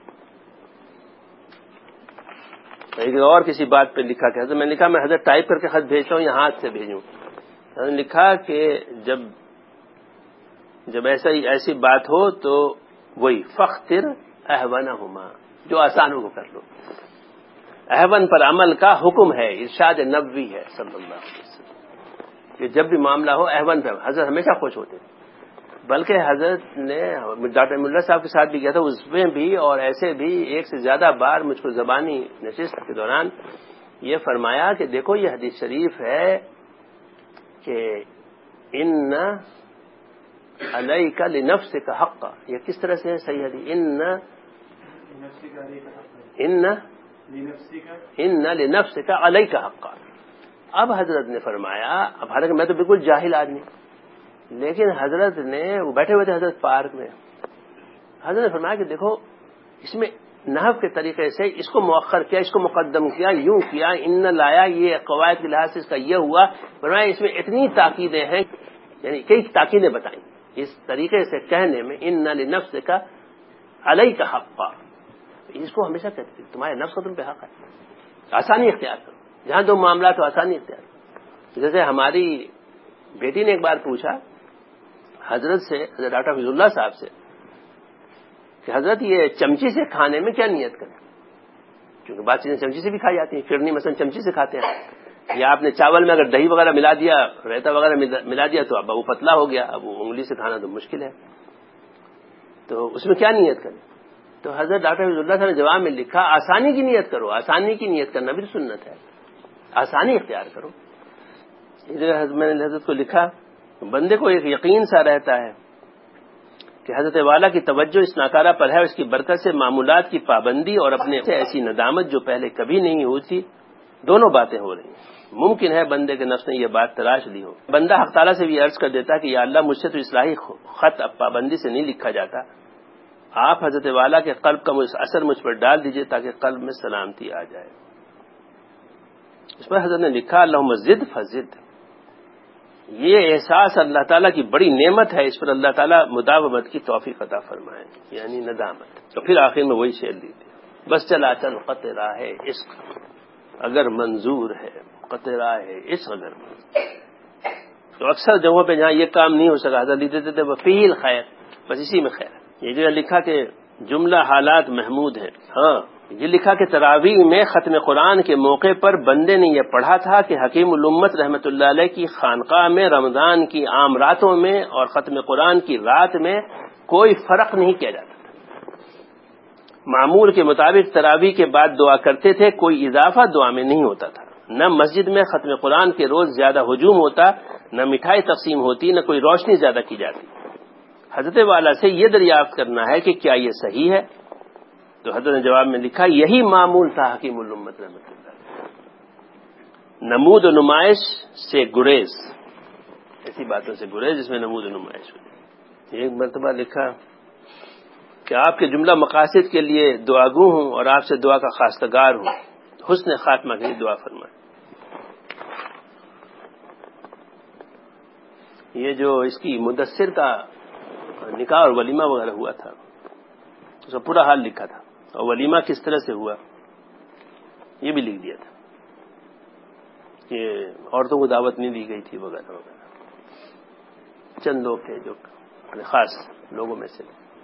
S1: ایک اور کسی بات پہ لکھا کہ حضرت میں نے لکھا میں حضرت ٹائپ کر کے خط بھیجتا ہوں یا ہاتھ سے بھیجوں، حضرت نے لکھا کہ جب ایسی بات ہو تو وہی فاختر احونہما، جو آسان ہو وہ کر لو۔ احون پر عمل کا حکم ہے، ارشاد نبوی ہے صلی اللہ علیہ وسلم کہ جب بھی معاملہ ہو احون پہ، حضرت ہمیشہ خوش ہوتے ہیں، بلکہ حضرت نے ڈاکٹر ملا صاحب کے ساتھ بھی کیا تھا، اس میں بھی اور ایسے بھی 1 سے زیادہ بار مجھ کو زبانی نشست کے دوران یہ فرمایا کہ دیکھو یہ حدیث شریف ہے کہ ان علیک لنفسک حقا، یہ کس طرح سے ہے صحیح حدیث، ان لنفسک علیک حقا۔ اب حضرت نے فرمایا، اب حالانکہ میں تو بالکل جاہل آدمی، لیکن حضرت نے وہ بیٹھے ہوئے تھے حضرت پارک میں، حضرت نے فرمایا کہ دیکھو اس میں نحو کے طریقے سے اس کو مؤخر کیا، اس کو مقدم کیا، یوں کیا، ان لایا، یہ قواعد کے لحاظ سے اس کا یہ ہوا، فرمایا اس میں اتنی تاکیدیں ہیں، یعنی کئی تاکیدیں بتائیں اس طریقے سے کہنے میں، ان لنفسک علیک حقا، اس کو ہمیشہ کہتے ہیں تمہارے نفس کا تم پہ حق ہے، آسانی اختیار کرو، جہاں دو معاملات ہو آسانی اختیار کرو۔ جیسے ہماری بیٹی نے ایک بار پوچھا حضرت سے، حضرت ڈاکٹر فضل اللہ صاحب سے، کہ حضرت یہ چمچی سے کھانے میں کیا نیت کریں، کیونکہ بعض چیزیں چمچی سے بھی کھائی جاتی ہیں، فرنی مثلا چمچی سے کھاتے ہیں، یا آپ نے چاول میں اگر دہی وغیرہ ملا دیا، رائتا وغیرہ ملا دیا تو اب وہ پتلا ہو گیا، اب وہ انگلی سے کھانا تو مشکل ہے، تو اس میں کیا نیت کریں؟ تو حضرت ڈاکٹر فضل اللہ صاحب نے جواب میں لکھا آسانی کی نیت کرو، آسانی کی نیت کرنا بھی سنت ہے، آسانی اختیار کرو۔ میں نے حضرت کو لکھا بندے کو ایک یقین سا رہتا ہے کہ حضرت والا کی توجہ اس ناکارہ پر ہے، اس کی برکت سے معمولات کی پابندی اور اپنے سے ایسی ندامت جو پہلے کبھی نہیں ہوئی تھی، دونوں باتیں ہو رہی ہیں۔ ممکن ہے بندے کے نفس نے یہ بات تلاش لی ہو، بندہ حق تعالیٰ سے بھی عرض کر دیتا کہ یا اللہ مجھ سے تو اصلاحی خط اب پابندی سے نہیں لکھا جاتا، آپ حضرت والا کے قلب کا اثر مجھ پر ڈال دیجئے تاکہ قلب میں سلامتی آ جائے۔ اس پر حضرت نے لکھا اللہم زد فزد، یہ احساس اللہ تعالیٰ کی بڑی نعمت ہے، اس پر اللہ تعالیٰ مداومت کی توفیق عطا فرمائے، یعنی ندامت۔ تو پھر آخر میں وہی شعر دی تھی، بس چلا چل قطرہ ہے عشق اگر منظور ہے، قطرہ ہے عشق اگر منظور۔ تو اکثر جگہوں پہ جہاں یہ کام نہیں ہو سکا حضرت لیتے تھے وفیل خیر، بس اسی میں خیر ہے۔ یہ جو لکھا کہ جملہ حالات محمود ہیں، ہاں یہ لکھا کہ تراویح میں ختم قرآن کے موقع پر بندے نے یہ پڑھا تھا کہ حکیم الامت رحمت اللہ علیہ کی خانقاہ میں رمضان کی عام راتوں میں اور ختم قرآن کی رات میں کوئی فرق نہیں کیا جاتا تھا، معمول کے مطابق تراویح کے بعد دعا کرتے تھے، کوئی اضافہ دعا میں نہیں ہوتا تھا، نہ مسجد میں ختم قرآن کے روز زیادہ ہجوم ہوتا، نہ مٹھائی تقسیم ہوتی، نہ کوئی روشنی زیادہ کی جاتی۔ حضرت والا سے یہ دریافت کرنا ہے کہ کیا یہ صحیح ہے؟ تو حضرت نے جواب میں لکھا یہی معمول تھا حکیم الامت رحمۃ اللہ علیہ۔ نمود و نمائش سے گریز، ایسی باتوں سے گریز جس میں نمود و نمائش ہو۔ ایک مرتبہ لکھا کہ آپ کے جملہ مقاصد کے لیے دعاگو ہوں اور آپ سے دعا کا خواستگار ہوں، حسن خاتمہ کے لیے دعا فرمائیں۔ یہ جو اس کی مدثر کا نکاح اور ولیمہ وغیرہ ہوا تھا، اس کا پورا حال لکھا تھا، اور ولیمہ کس طرح سے ہوا یہ بھی لکھ دیا تھا کہ عورتوں کو دعوت نہیں دی گئی تھی وغیرہ وغیرہ۔ چند لوگ تھے جو خاص لوگوں میں سے۔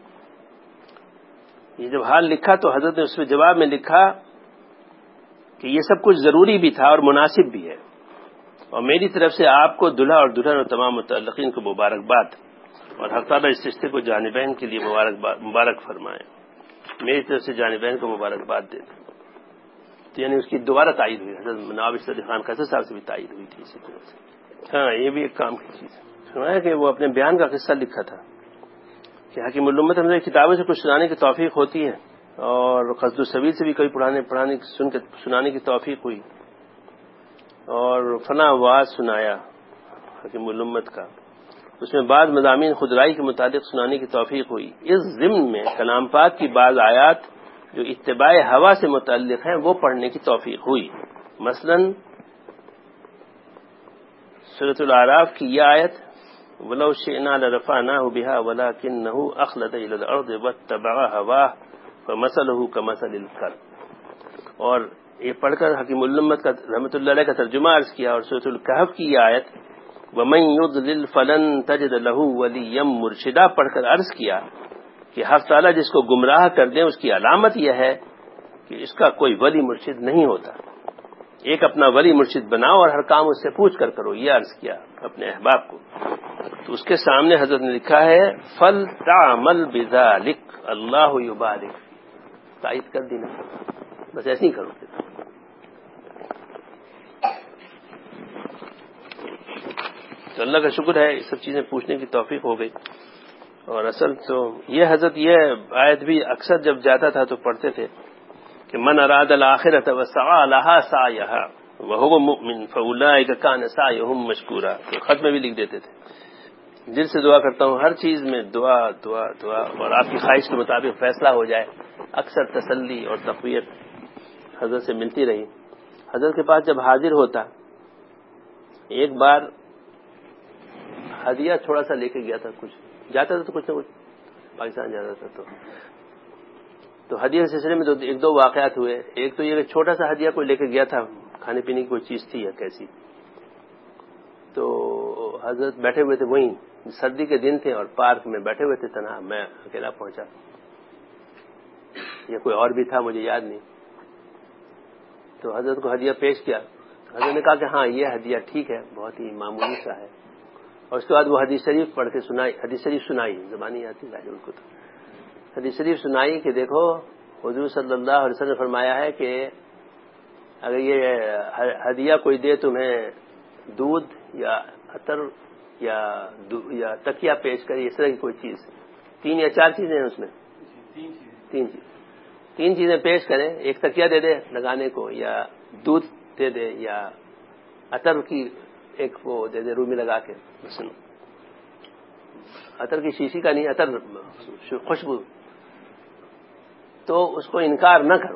S1: یہ جب حال لکھا تو حضرت نے اس میں جواب میں لکھا کہ یہ سب کچھ ضروری بھی تھا اور مناسب بھی ہے، اور میری طرف سے آپ کو دلہا اور دلہن اور تمام متعلقین کو مبارکباد، اور حق تعالیٰ اس رشتے کو جانبین کے لیے مبارک فرمائے، میری طرف سے جانبین کو مبارکباد دے دیں۔ تو یعنی اس کی دوبارہ تائید ہوئی، حضرت نواب صدیق خان قصر صاحب سے بھی تائید ہوئی تھی اسی طرح سے۔ ہاں یہ بھی ایک کام کی چیز ہے، سنا ہے کہ وہ اپنے بیان کا قصہ لکھا تھا کہ حکیم الامت ہمیں کتابوں سے کچھ سنانے کی توفیق ہوتی ہے، اور قصد السبیل سے بھی کوئی سنانے کی توفیق ہوئی، اور فنا واز سنایا حکیم الامت کا، اس میں بعض مضامین خدرائی کے متعلق سنانے کی توفیق ہوئی۔ اس ضمن میں کلام پاک کی بعض آیات جو اتباع ہوا سے متعلق ہیں وہ پڑھنے کی توفیق ہوئی، مثلا سورۃ الاعراف کی یہ آیت وَلَوْ شِئْنَا لَرَفَعْنَاهُ بِهَا وَلَكِنَّهُ أَخْلَدَ إِلَى الْأَرْضِ وَاتَّبَعَ هَوَاهُ فَمَثَلُهُ كَمَثَلِ الْكَلْبِ، اور یہ پڑھ کر حکیم الامت کا رحمۃ اللہ علیہ کا ترجمہ عرض کیا، اور سورۃ الکہف کی یہ آیت وَمَن يُضْلِلْ فَلَن تَجِدَ لَهُ وَلِيًّا مُرْشِدًا پڑھ کر عرض کیا کہ حق تعالیٰ جس کو گمراہ کر دیں اس کی علامت یہ ہے کہ اس کا کوئی ولی مرشد نہیں ہوتا، ایک اپنا ولی مرشد بناؤ اور ہر کام اس سے پوچھ کر کرو، یہ عرض کیا اپنے احباب کو۔ تو اس کے سامنے حضرت نے لکھا ہے فَلْتَعْمَلْ بِذَلِكَ اللہ يُبَارِكْ، تائید کر دینا، بس ایسے ہی کرو۔ تو اللہ کا شکر ہے یہ سب چیزیں پوچھنے کی توفیق ہو گئی، اور اصل تو یہ حضرت یہ آیت بھی اکثر جب جاتا تھا تو پڑھتے تھے کہ من اراد الآخرۃ وسعى لها سعيها وهو مؤمن فاولئک کان سعیهم مشکورا، تو خط میں بھی لکھ دیتے تھے۔ دل سے دعا کرتا ہوں ہر چیز میں دعا دعا دعا، اور آپ کی خواہش کے مطابق فیصلہ ہو جائے، اکثر تسلی اور تقویت حضرت سے ملتی رہی۔ حضرت کے پاس جب حاضر ہوتا، ایک بار ہدیہ تھوڑا سا لے کے گیا تھا، کچھ جاتا تھا تو کچھ نہ کچھ پاکستان جاتا تھا، تو ہدیہ کے سلسلے میں ایک دو واقعات ہوئے۔ ایک تو یہ کہ چھوٹا سا ہدیہ کوئی لے کے گیا تھا، کھانے پینے کی کوئی چیز تھی یا کیسی، تو حضرت بیٹھے ہوئے تھے، وہیں سردی کے دن تھے اور پارک میں بیٹھے ہوئے تھے تنہا، میں اکیلا پہنچا، یا کوئی اور بھی تھا مجھے یاد نہیں، تو حضرت کو ہدیہ پیش کیا، حضرت نے کہا کہ ہاں یہ ہدیہ ٹھیک ہے، بہت ہی معمولی سا ہے، اور اس کے بعد وہ حدیث شریف پڑھ کے سنائی، حدیث شریف سنائی، زبانی آتی ہے ان کو، تو حدیث شریف سنائی کہ دیکھو حضور صلی اللہ علیہ وسلم نے فرمایا ہے کہ اگر یہ ہدیہ کوئی دے تمہیں دودھ یا عطر یا تکیہ پیش کرے، اس طرح کی کوئی چیز، 3 یا 4 چیزیں ہیں اس میں، 3 چیزیں پیش کرے، ایک تکیہ دے دے لگانے کو، یا دودھ دے دے، یا عطر کی ایک وہ دے دے رومی لگا کے، عطر کی شیشی کا نہیں، عطر خوشبو، تو اس کو انکار نہ کرو۔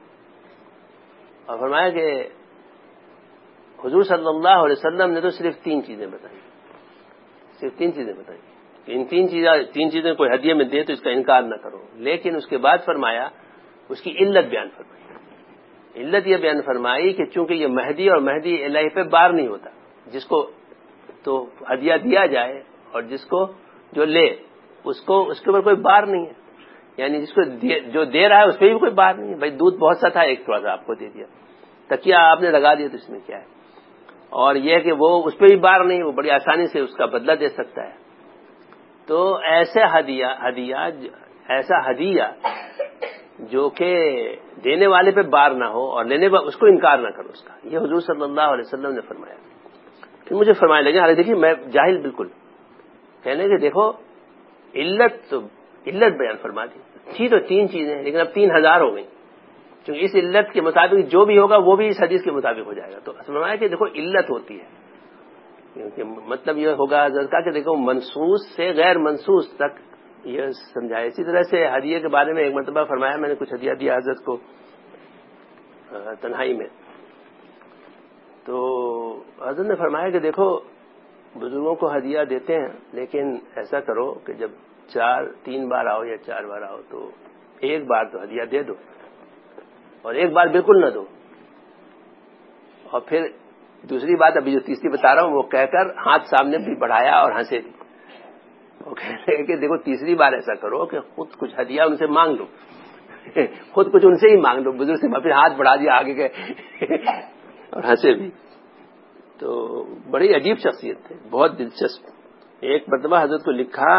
S1: اور فرمایا کہ حضور صلی اللہ علیہ وسلم نے تو صرف 3 چیزیں بتائی، صرف 3 چیزیں بتائی کہ ان 3 چیزیں کوئی ہدیے میں دے تو اس کا انکار نہ کرو، لیکن اس کے بعد فرمایا اس کی علت بیان فرمائی، علت یہ بیان فرمائی کہ چونکہ یہ مہدی اور مہدی الہی پہ بار نہیں ہوتا، جس کو تو ہدیہ دیا جائے اور جس کو جو لے اس کے اوپر کوئی بار نہیں ہے، یعنی جس کو جو دے رہا ہے اس پہ بھی کوئی بار نہیں ہے، بھائی دودھ بہت سا تھا، ایک تھوڑا سا آپ کو دے دیا، تکیہ آپ نے لگا دیا تو اس میں کیا ہے، اور یہ کہ وہ اس پہ بھی بار نہیں، وہ بڑی آسانی سے اس کا بدلہ دے سکتا ہے۔ تو ایسا ہدیہ جو کہ دینے والے پہ بار نہ ہو اور لینے اس کو انکار نہ کرو اس کا، یہ حضور صلی اللہ علیہ وسلم نے فرمایا۔ پھر مجھے فرمانے لگے، حالانکہ دیکھیے میں جاہل بالکل، کہنے کہ دیکھو علت بیان فرما دی، تھی تو 3 چیزیں لیکن اب 3000 ہو گئی، کیونکہ اس علت کے مطابق جو بھی ہوگا وہ بھی اس حدیث کے مطابق ہو جائے گا. تو فرمایا کہ دیکھو علت ہوتی ہے، کیونکہ مطلب یہ ہوگا حضرت کا کہ دیکھو منصوص سے غیر منصوص تک یہ سمجھایا. اسی طرح سے ہدیے کے بارے میں ایک مرتبہ فرمایا، میں نے کچھ ہدیہ دیا حضرت کو تنہائی میں، تو حضرت نے فرمایا کہ دیکھو بزرگوں کو ہدیہ دیتے ہیں، لیکن ایسا کرو کہ جب 3 بار آؤ یا 4 بار آؤ تو ایک بار تو ہدیہ دے دو اور ایک بار بالکل نہ دو. اور پھر دوسری بات ابھی جو تیسری بتا رہا ہوں وہ کہہ کر ہاتھ سامنے بھی بڑھایا اور ہنسے بھی. وہ کہتے ہیں کہ دیکھو تیسری بار ایسا کرو کہ خود کچھ ہدیہ ان سے مانگ لو، خود کچھ ان سے ہی مانگ لو. بزرگ سے پھر ہاتھ بڑھا دیا آگے گئے اور ہنسے بھی. تو بڑی عجیب شخصیت تھے، بہت دلچسپ. ایک مرتبہ حضرت کو لکھا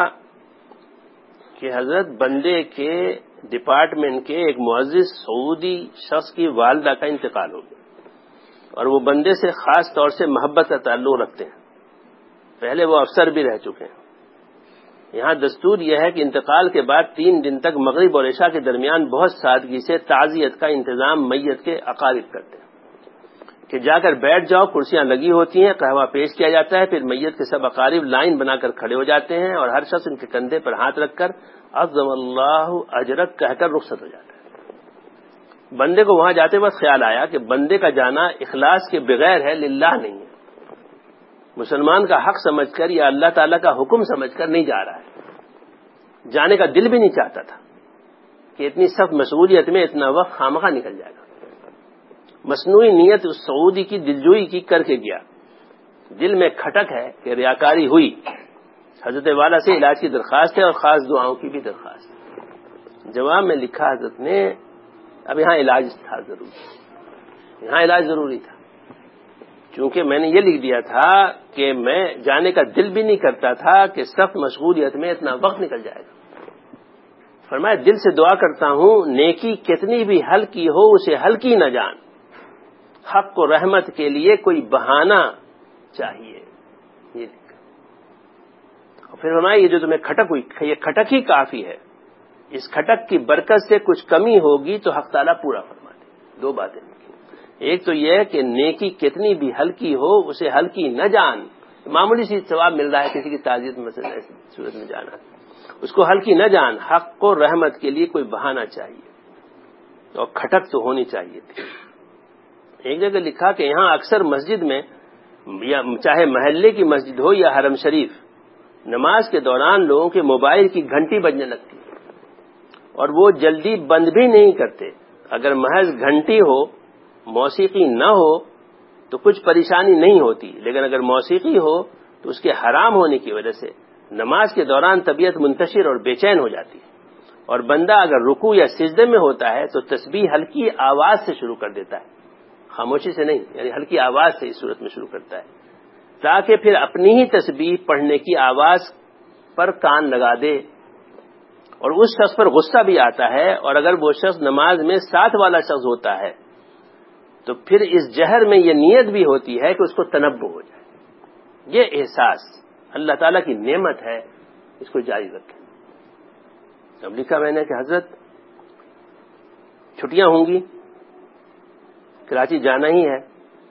S1: کہ حضرت بندے کے ڈپارٹمنٹ کے ایک معزز سعودی شخص کی والدہ کا انتقال ہو گیا اور وہ بندے سے خاص طور سے محبت کا تعلق رکھتے ہیں. پہلے وہ افسر بھی رہ چکے ہیں. یہاں دستور یہ ہے کہ انتقال کے بعد 3 دن تک مغرب اور عشاء کے درمیان بہت سادگی سے تعزیت کا انتظام میت کے اقارب کرتے ہیں کہ جا کر بیٹھ جاؤ، کرسیاں لگی ہوتی ہیں، قہوہ پیش کیا جاتا ہے، پھر میت کے سب اقارب لائن بنا کر کھڑے ہو جاتے ہیں اور ہر شخص ان کے کندھے پر ہاتھ رکھ کر عظم اللہ اجرک کہہ کر رخصت ہو جاتا ہے. بندے کو وہاں جاتے وقت خیال آیا کہ بندے کا جانا اخلاص کے بغیر ہے، للہ نہیں ہے. مسلمان کا حق سمجھ کر یا اللہ تعالیٰ کا حکم سمجھ کر نہیں جا رہا ہے. جانے کا دل بھی نہیں چاہتا تھا کہ اتنی سخت مشغولیت میں اتنا وقت خامخواہ نکل جائے گا. مصنوعی نیت اس سعودی کی دلجوئی کی کر کے گیا. دل میں کھٹک ہے کہ ریاکاری ہوئی. حضرت والا سے علاج کی درخواست ہے اور خاص دعاؤں کی بھی درخواست ہے. جواب میں لکھا حضرت نے اب یہاں علاج تھا ضروری، یہاں علاج ضروری تھا، چونکہ میں نے یہ لکھ دیا تھا کہ میں جانے کا دل بھی نہیں کرتا تھا کہ سخت مشغولیت میں اتنا وقت نکل جائے گا. فرمایا دل سے دعا کرتا ہوں نیکی کتنی بھی ہلکی ہو اسے ہلکی نہ جان، حق و رحمت کے لیے کوئی بہانہ چاہیے. یہ لکھا. اور پھر فرمایا یہ جو تمہیں کھٹک ہوئی یہ کھٹک ہی کافی ہے، اس کھٹک کی برکت سے کچھ کمی ہوگی تو حق تعالیٰ پورا فرما دے. 2 باتیں لکھی. ایک تو یہ کہ نیکی کتنی بھی ہلکی ہو اسے ہلکی نہ جان. معمولی سی ثواب مل رہا ہے کسی کی تعزیت مثلا ایسی صورت میں جانا، اس کو ہلکی نہ جان، حق و رحمت کے لیے کوئی بہانہ چاہیے اور کھٹک تو ہونی چاہیے تھی. ایک جگہ لکھا کہ یہاں اکثر مسجد میں یا چاہے محلے کی مسجد ہو یا حرم شریف، نماز کے دوران لوگوں کے موبائل کی گھنٹی بجنے لگتی ہے اور وہ جلدی بند بھی نہیں کرتے. اگر محض گھنٹی ہو، موسیقی نہ ہو تو کچھ پریشانی نہیں ہوتی، لیکن اگر موسیقی ہو تو اس کے حرام ہونے کی وجہ سے نماز کے دوران طبیعت منتشر اور بے چین ہو جاتی ہے. اور بندہ اگر رکوع یا سجدے میں ہوتا ہے تو تسبیح ہلکی آواز سے شروع کر دیتا ہے، خاموشی سے نہیں، یعنی ہلکی آواز سے اس صورت میں شروع کرتا ہے تاکہ پھر اپنی ہی تسبیح پڑھنے کی آواز پر کان لگا دے. اور اس شخص پر غصہ بھی آتا ہے، اور اگر وہ شخص نماز میں ساتھ والا شخص ہوتا ہے تو پھر اس جہر میں یہ نیت بھی ہوتی ہے کہ اس کو تنبہ ہو جائے. یہ احساس اللہ تعالیٰ کی نعمت ہے، اس کو جاری رکھیں. اب لکھا میں نے کہ حضرت چھٹیاں ہوں گی، کراچی جانا ہی ہے،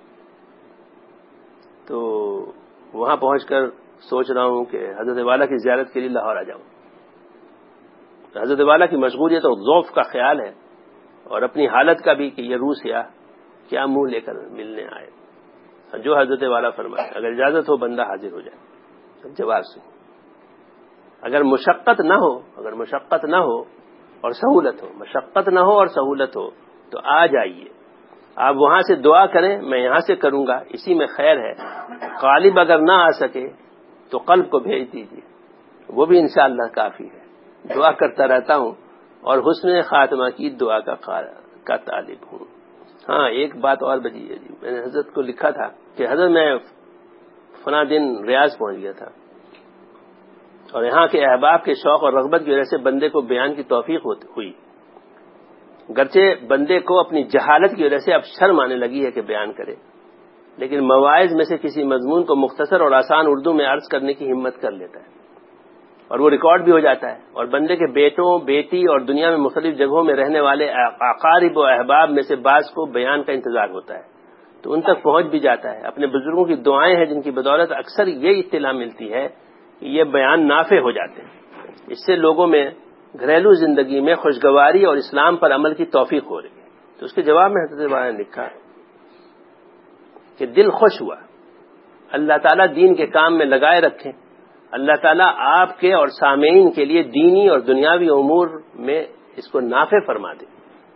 S1: تو وہاں پہنچ کر سوچ رہا ہوں کہ حضرت والا کی زیارت کے لیے لاہور آ جاؤں. حضرت والا کی مشغولیت اور ذوف کا خیال ہے اور اپنی حالت کا بھی کہ یہ روح سیاہ کیا منہ لے کر ملنے آئے. جو حضرت والا فرمائے اگر اجازت ہو بندہ حاضر ہو جائے. جواب سے اگر مشقت نہ ہو اور سہولت ہو، مشقت نہ ہو اور سہولت ہو تو آ جائیے. آپ وہاں سے دعا کریں، میں یہاں سے کروں گا، اسی میں خیر ہے. غالب اگر نہ آ سکے تو قلب کو بھیج دیجیے، وہ بھی انشاءاللہ کافی ہے. دعا کرتا رہتا ہوں اور حسن خاتمہ کی دعا کا طالب ہوں. ہاں ایک بات اور بجی ہے جی، میں نے حضرت کو لکھا تھا کہ حضرت میں فلاں دن ریاض پہنچ گیا تھا اور یہاں کے احباب کے شوق اور رغبت کی وجہ سے بندے کو بیان کی توفیق ہوئی. گرچہ بندے کو اپنی جہالت کی وجہ سے اب شرم آنے لگی ہے کہ بیان کرے، لیکن مواعظ میں سے کسی مضمون کو مختصر اور آسان اردو میں عرض کرنے کی ہمت کر لیتا ہے. اور وہ ریکارڈ بھی ہو جاتا ہے، اور بندے کے بیٹوں بیٹی اور دنیا میں مختلف جگہوں میں رہنے والے اقارب و احباب میں سے بعض کو بیان کا انتظار ہوتا ہے تو ان تک پہنچ بھی جاتا ہے۔ اپنے بزرگوں کی دعائیں ہیں جن کی بدولت اکثر یہ اطلاع ملتی ہے کہ یہ بیان نافع ہو جاتے ہیں، اس سے لوگوں میں گھریلو زندگی میں خوشگواری اور اسلام پر عمل کی توفیق ہو رہی ہے۔ تو اس کے جواب میں حضرت والا نے لکھا کہ دل خوش ہوا، اللہ تعالیٰ دین کے کام میں لگائے رکھیں، اللہ تعالیٰ آپ کے اور سامعین کے لیے دینی اور دنیاوی امور میں اس کو نافع فرما دے۔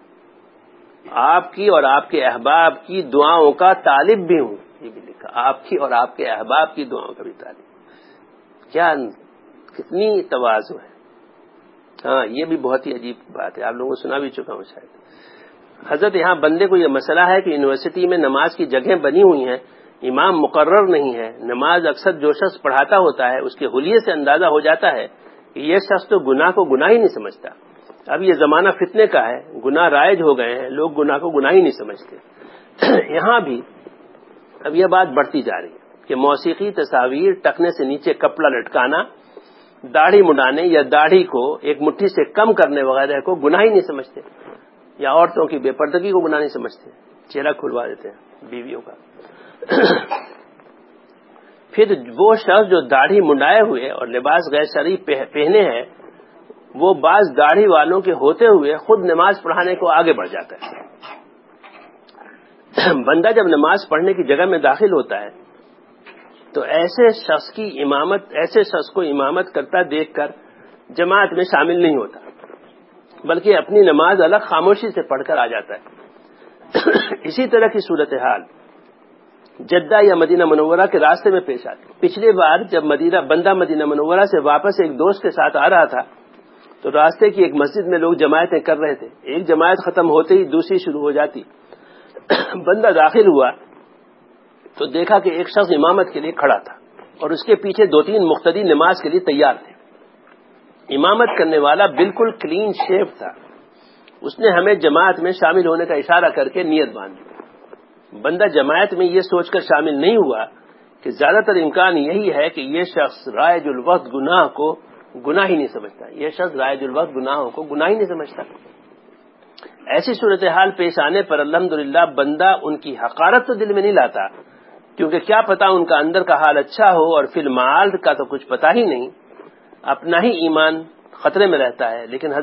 S1: آپ کی اور آپ کے احباب کی دعاؤں کا طالب بھی ہوں، یہ بھی لکھا، آپ کی اور آپ کے احباب کی دعاؤں کا بھی طالب۔ کیا کتنی تواضع ہے۔ ہاں یہ بھی بہت ہی عجیب بات ہے، آپ لوگوں کو سنا بھی چکا ہوں شاید۔ حضرت یہاں بندے کو یہ مسئلہ ہے کہ یونیورسٹی میں نماز کی جگہیں بنی ہوئی ہیں، امام مقرر نہیں ہے، نماز اکثر جو شخص پڑھاتا ہوتا ہے اس کے حلیے سے اندازہ ہو جاتا ہے کہ یہ شخص تو گناہ کو گناہ ہی نہیں سمجھتا۔ اب یہ زمانہ فتنے کا ہے، گناہ رائج ہو گئے ہیں، لوگ گناہ کو گناہ ہی نہیں سمجھتے۔ یہاں بھی اب یہ بات بڑھتی جا رہی ہے کہ موسیقی، تصاویر، ٹخنے سے نیچے کپڑا لٹکانا، داڑھی مڈانے یا داڑھی کو ایک مٹھی سے کم کرنے وغیرہ کو گناہ ہی نہیں سمجھتے، یا عورتوں کی بے پردگی کو گناہ نہیں سمجھتے، چہرہ کھلوا دیتے ہیں بیویوں کا۔ پھر وہ شخص جو داڑھی منڈائے ہوئے اور لباس غیر شرعی پہنے ہیں، وہ بعض داڑھی والوں کے ہوتے ہوئے خود نماز پڑھانے کو آگے بڑھ جاتا ہے۔ بندہ جب نماز پڑھنے کی جگہ میں داخل ہوتا ہے تو ایسے شخص کو امامت کرتا دیکھ کر جماعت میں شامل نہیں ہوتا، بلکہ اپنی نماز الگ خاموشی سے پڑھ کر آ جاتا ہے۔ اسی طرح کی صورتحال جدہ یا مدینہ منورہ کے راستے میں پیش آتی۔ پچھلی بار جب بندہ مدینہ منورہ سے واپس ایک دوست کے ساتھ آ رہا تھا تو راستے کی ایک مسجد میں لوگ جماعتیں کر رہے تھے، ایک جماعت ختم ہوتے ہی دوسری شروع ہو جاتی۔ بندہ داخل ہوا تو دیکھا کہ ایک شخص امامت کے لیے کھڑا تھا اور اس کے پیچھے 2-3 مقتدی نماز کے لیے تیار تھے۔ امامت کرنے والا بالکل کلین شیو تھا، اس نے ہمیں جماعت میں شامل ہونے کا اشارہ کر کے نیت باندھ دی۔ بندہ جماعت میں یہ سوچ کر شامل نہیں ہوا کہ زیادہ تر امکان یہی ہے کہ یہ شخص رائج الوقت گناہ کو گناہ ہی نہیں سمجھتا، یہ شخص رائج الوقت گناہوں کو گناہ ہی نہیں سمجھتا۔ ایسی صورتحال پیش آنے پر الحمدللہ بندہ ان کی حقارت تو دل میں نہیں لاتا، کیونکہ کیا پتا ان کا اندر کا حال اچھا ہو اور فی المعال کا تو کچھ پتا ہی نہیں، اپنا ہی ایمان خطرے میں رہتا ہے۔ لیکن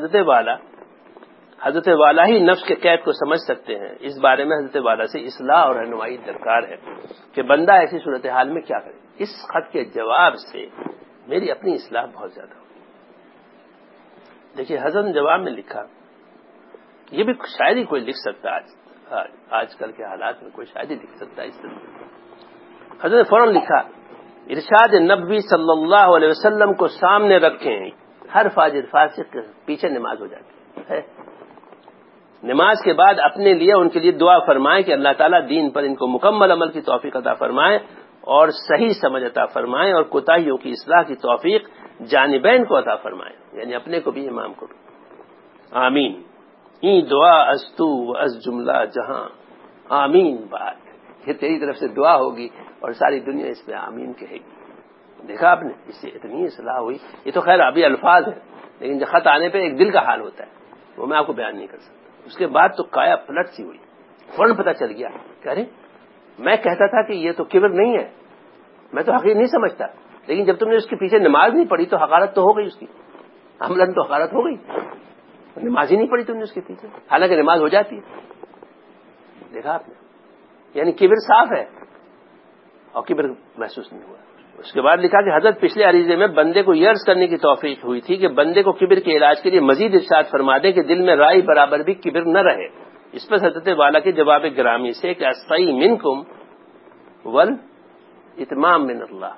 S1: حضرت والا ہی نفس کے قید کو سمجھ سکتے ہیں۔ اس بارے میں حضرت والا سے اصلاح اور رہنمائی درکار ہے کہ بندہ ایسی صورتحال میں کیا کرے۔ اس خط کے جواب سے میری اپنی اصلاح بہت زیادہ ہوئی۔ دیکھیے حضرت نے جواب میں لکھا، یہ بھی شاید ہی کوئی لکھ سکتا ہے، آج کل کے حالات میں کوئی شاید ہی لکھ سکتا ہے اس طرح۔ حضرت نے فوراً لکھا، ارشاد نبوی صلی اللہ علیہ وسلم کو سامنے رکھیں، ہر فاجر فاسق کے پیچھے نماز ہو جاتی ہے۔ نماز کے بعد اپنے لیے ان کے لیے دعا فرمائیں کہ اللہ تعالیٰ دین پر ان کو مکمل عمل کی توفیق عطا فرمائے اور صحیح سمجھ عطا فرمائیں، اور کوتاہیوں کی اصلاح کی توفیق جانبین کو عطا فرمائیں، یعنی اپنے کو بھی امام کو بھی۔ آمین۔ این دعا از تو و از جملہ جہاں، آمین بات یہ تیری طرف سے دعا ہوگی اور ساری دنیا اس پہ آمین کہے گی۔ دیکھا آپ نے، اس سے اتنی اصلاح ہوئی۔ یہ تو خیر ابھی الفاظ ہیں، لیکن جب خط آنے پہ ایک دل کا حال ہوتا ہے وہ میں آپ کو بیان نہیں کر سکتا۔ اس کے بعد تو کایا پلٹ سی ہوئی، فوراً پتہ چل گیا کہ ارے میں کہتا تھا کہ یہ تو کبر نہیں ہے، میں تو حقیر نہیں سمجھتا، لیکن جب تم نے اس کے پیچھے نماز نہیں پڑھی تو حقارت تو ہو گئی، اس کی عملاً تو حقارت ہو گئی، نماز ہی نہیں پڑھی تم نے اس کے پیچھے، حالانکہ نماز ہو جاتی ہے۔ دیکھا آپ نے، یعنی کبر صاف ہے اور کبر محسوس نہیں ہوا۔ اس کے بعد لکھا کہ حضرت پچھلے عریضے میں بندے کو یہ عرض کرنے کی توفیق ہوئی تھی کہ بندے کو کبر کے علاج کے لیے مزید ارشاد فرما دے کہ دل میں رائے برابر بھی کبر نہ رہے۔ اس پر حضرت والا کے جواب گرامی سے کہ الصحیح منکم والاتمام من اللہ،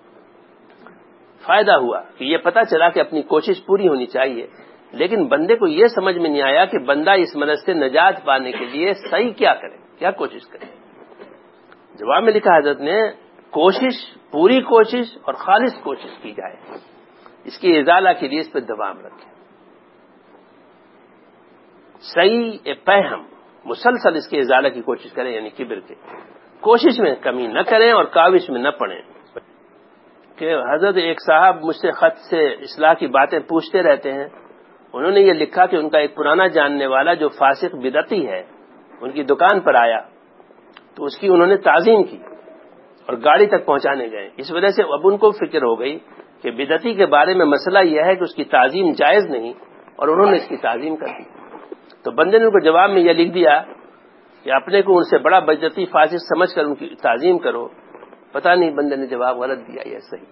S1: فائدہ ہوا کہ یہ پتہ چلا کہ اپنی کوشش پوری ہونی چاہیے، لیکن بندے کو یہ سمجھ میں نہیں آیا کہ بندہ اس مرض سے نجات پانے کے لیے صحیح کیا کرے، کیا کوشش کرے۔ جواب میں لکھا حضرت نے، کوشش، پوری کوشش اور خالص کوشش کی جائے، اس کی ازالہ کے لیے اس پہ دوام رکھیں۔ صحیح فہم مسلسل اس کے ازالہ کی کوشش کریں، یعنی کبر کے کوشش میں کمی نہ کریں اور کاوش میں نہ پڑیں۔ کہ حضرت ایک صاحب مجھ سے خط سے اصلاح کی باتیں پوچھتے رہتے ہیں. انہوں نے یہ لکھا کہ ان کا ایک پرانا جاننے والا جو فاسق بدعتی ہے ان کی دکان پر آیا تو اس کی انہوں نے تعظیم کی اور گاڑی تک پہنچانے گئے. اس وجہ سے اب ان کو فکر ہو گئی کہ بدعتی کے بارے میں مسئلہ یہ ہے کہ اس کی تعظیم جائز نہیں اور انہوں نے اس کی تعظیم کر دی. تو بندے نے ان کو جواب میں یہ لکھ دیا کہ اپنے کو ان سے بڑا بدعتی فاسق سمجھ کر ان کی تعظیم کرو. پتہ نہیں بندے نے جواب غلط دیا یا صحیح.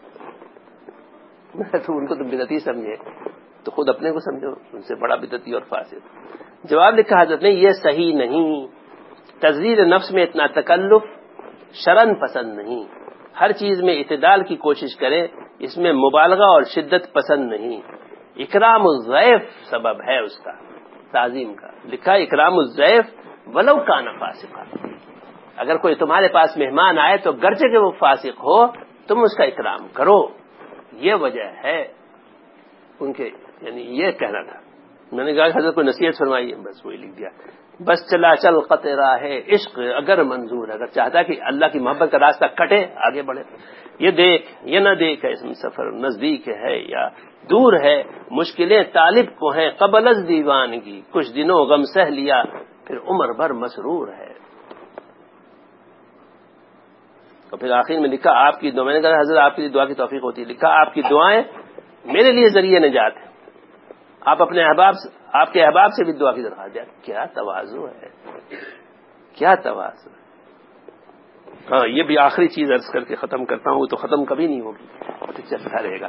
S1: تو ان کو تم بدعتی سمجھے تو خود اپنے کو سمجھو ان سے بڑا بدعتی اور فاسق. جواب لکھا حضرت نے یہ صحیح نہیں. تذلیل نفس میں اتنا تکلف شرعاً پسند نہیں. ہر چیز میں اعتدال کی کوشش کرے، اس میں مبالغہ اور شدت پسند نہیں. اکرام الضیف سبب ہے اس کا تعظیم کا. لکھا اکرام الضیف ولو کان فاسقا. اگر کوئی تمہارے پاس مہمان آئے تو گرچہ کہ وہ فاسق ہو تم اس کا اکرام کرو. یہ وجہ ہے ان کے، یعنی یہ کہنا تھا. میں نے کہا کہ حضرت کو نصیحت فرمائی، بس وہی لکھ دیا. بس چلا چل قطرہ ہے عشق اگر منظور، اگر چاہتا کہ اللہ کی محبت کا راستہ کٹے آگے بڑھے. یہ دیکھ یہ نہ دیکھ ہے اسم سفر نزدیک ہے یا دور ہے، مشکلیں طالب کو ہیں قبل از دیوانگی، کچھ دنوں غم سہ لیا پھر عمر بھر مسرور ہے. اور پھر آخر میں لکھا آپ کی دعا. میں نے کہا حضرت آپ کی دعا کی توفیق ہوتی ہے. لکھا آپ کی دعائیں میرے لیے ذریعہ نجات ہے. آپ اپنے آپ کے احباب سے بھی دعا کی درخواست دیں. کیا تواضع ہے، کیا تواضع ہے. ہاں یہ بھی آخری چیز عرض کر کے ختم کرتا ہوں، تو ختم کبھی نہیں ہوگی، تو چلتا رہے گا.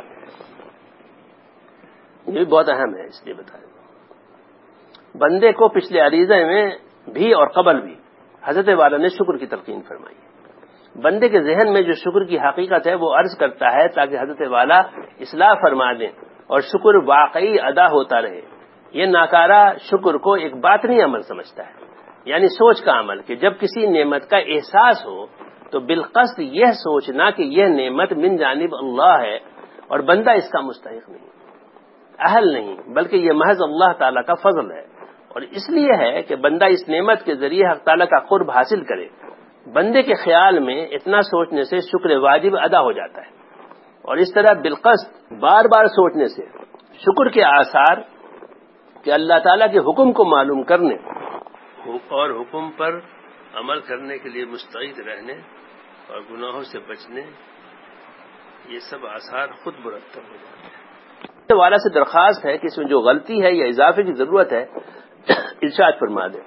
S1: یہ بھی بہت اہم ہے، اس لیے بتائیں. بندے کو پچھلے عریضے میں بھی اور قبل بھی حضرت والا نے شکر کی تلقین فرمائی. بندے کے ذہن میں جو شکر کی حقیقت ہے وہ عرض کرتا ہے تاکہ حضرت والا اصلاح فرما دیں اور شکر واقعی ادا ہوتا رہے. یہ ناکارہ شکر کو ایک باطنی عمل سمجھتا ہے، یعنی سوچ کا عمل، کہ جب کسی نعمت کا احساس ہو تو بالقصد یہ سوچنا کہ یہ نعمت من جانب اللہ ہے اور بندہ اس کا مستحق نہیں، اہل نہیں، بلکہ یہ محض اللہ تعالیٰ کا فضل ہے. اور اس لیے ہے کہ بندہ اس نعمت کے ذریعے حق تعالیٰ کا قرب حاصل کرے. بندے کے خیال میں اتنا سوچنے سے شکر واجب ادا ہو جاتا ہے، اور اس طرح بالقصد بار بار سوچنے سے شکر کے آثار کہ اللہ تعالیٰ کے حکم کو معلوم کرنے اور حکم پر عمل کرنے کے لیے مستعد رہنے اور گناہوں سے بچنے، یہ سب آثار خود مرتب ہو جاتے ہیں. والا سے درخواست ہے کہ اس میں جو غلطی ہے یا اضافے کی ضرورت ہے ارشاد فرما دیں.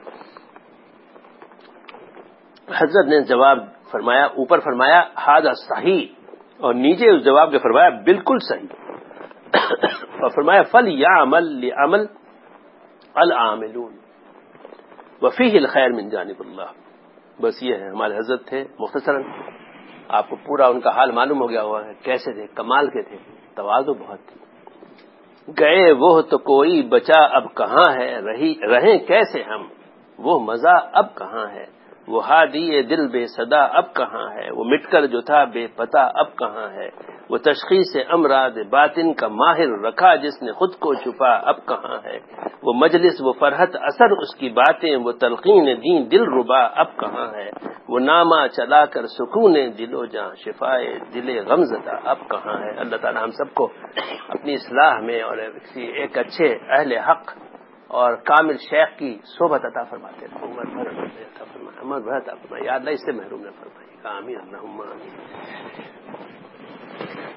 S1: حضرت نے جواب فرمایا، اوپر فرمایا ھذا صحیح، اور نیچے اس جواب کے فرمایا بالکل صحیح. اور فرمایا فلیعمل لعمل العاملون وفیہ الخیر من جانب اللہ. بس یہ ہے ہمارے حضرت تھے. مختصراً آپ کو پورا ان کا حال معلوم ہو گیا ہوا ہے، کیسے تھے، کمال کے تھے، تواضع بہت تھی. گئے وہ تو کوئی بچا اب کہاں ہے، رہیں کیسے ہم وہ مزہ اب کہاں ہے. وہ ہادی دل بے صدا اب کہاں ہے، وہ مٹ کر جو تھا بے پتہ اب کہاں ہے. وہ تشخیص امراض باطن کا ماہر رکھا جس نے خود کو چھپا اب کہاں ہے. وہ مجلس وہ فرحت اثر اس کی باتیں، وہ تلقین دین دل ربا اب کہاں ہے. وہ نامہ چلا کر سکون دل و جاں شفائے دل غمزدہ اب کہاں ہے. اللہ تعالی ہم سب کو اپنی اصلاح میں اور ایک اچھے اہل حق اور کامل شیخ کی صحبت عطا فرماتے ہیں. عمر بھر عطا فرمائے. یا اللہ اس سے محروم نہ فرمائے. آمین اللہم آمین.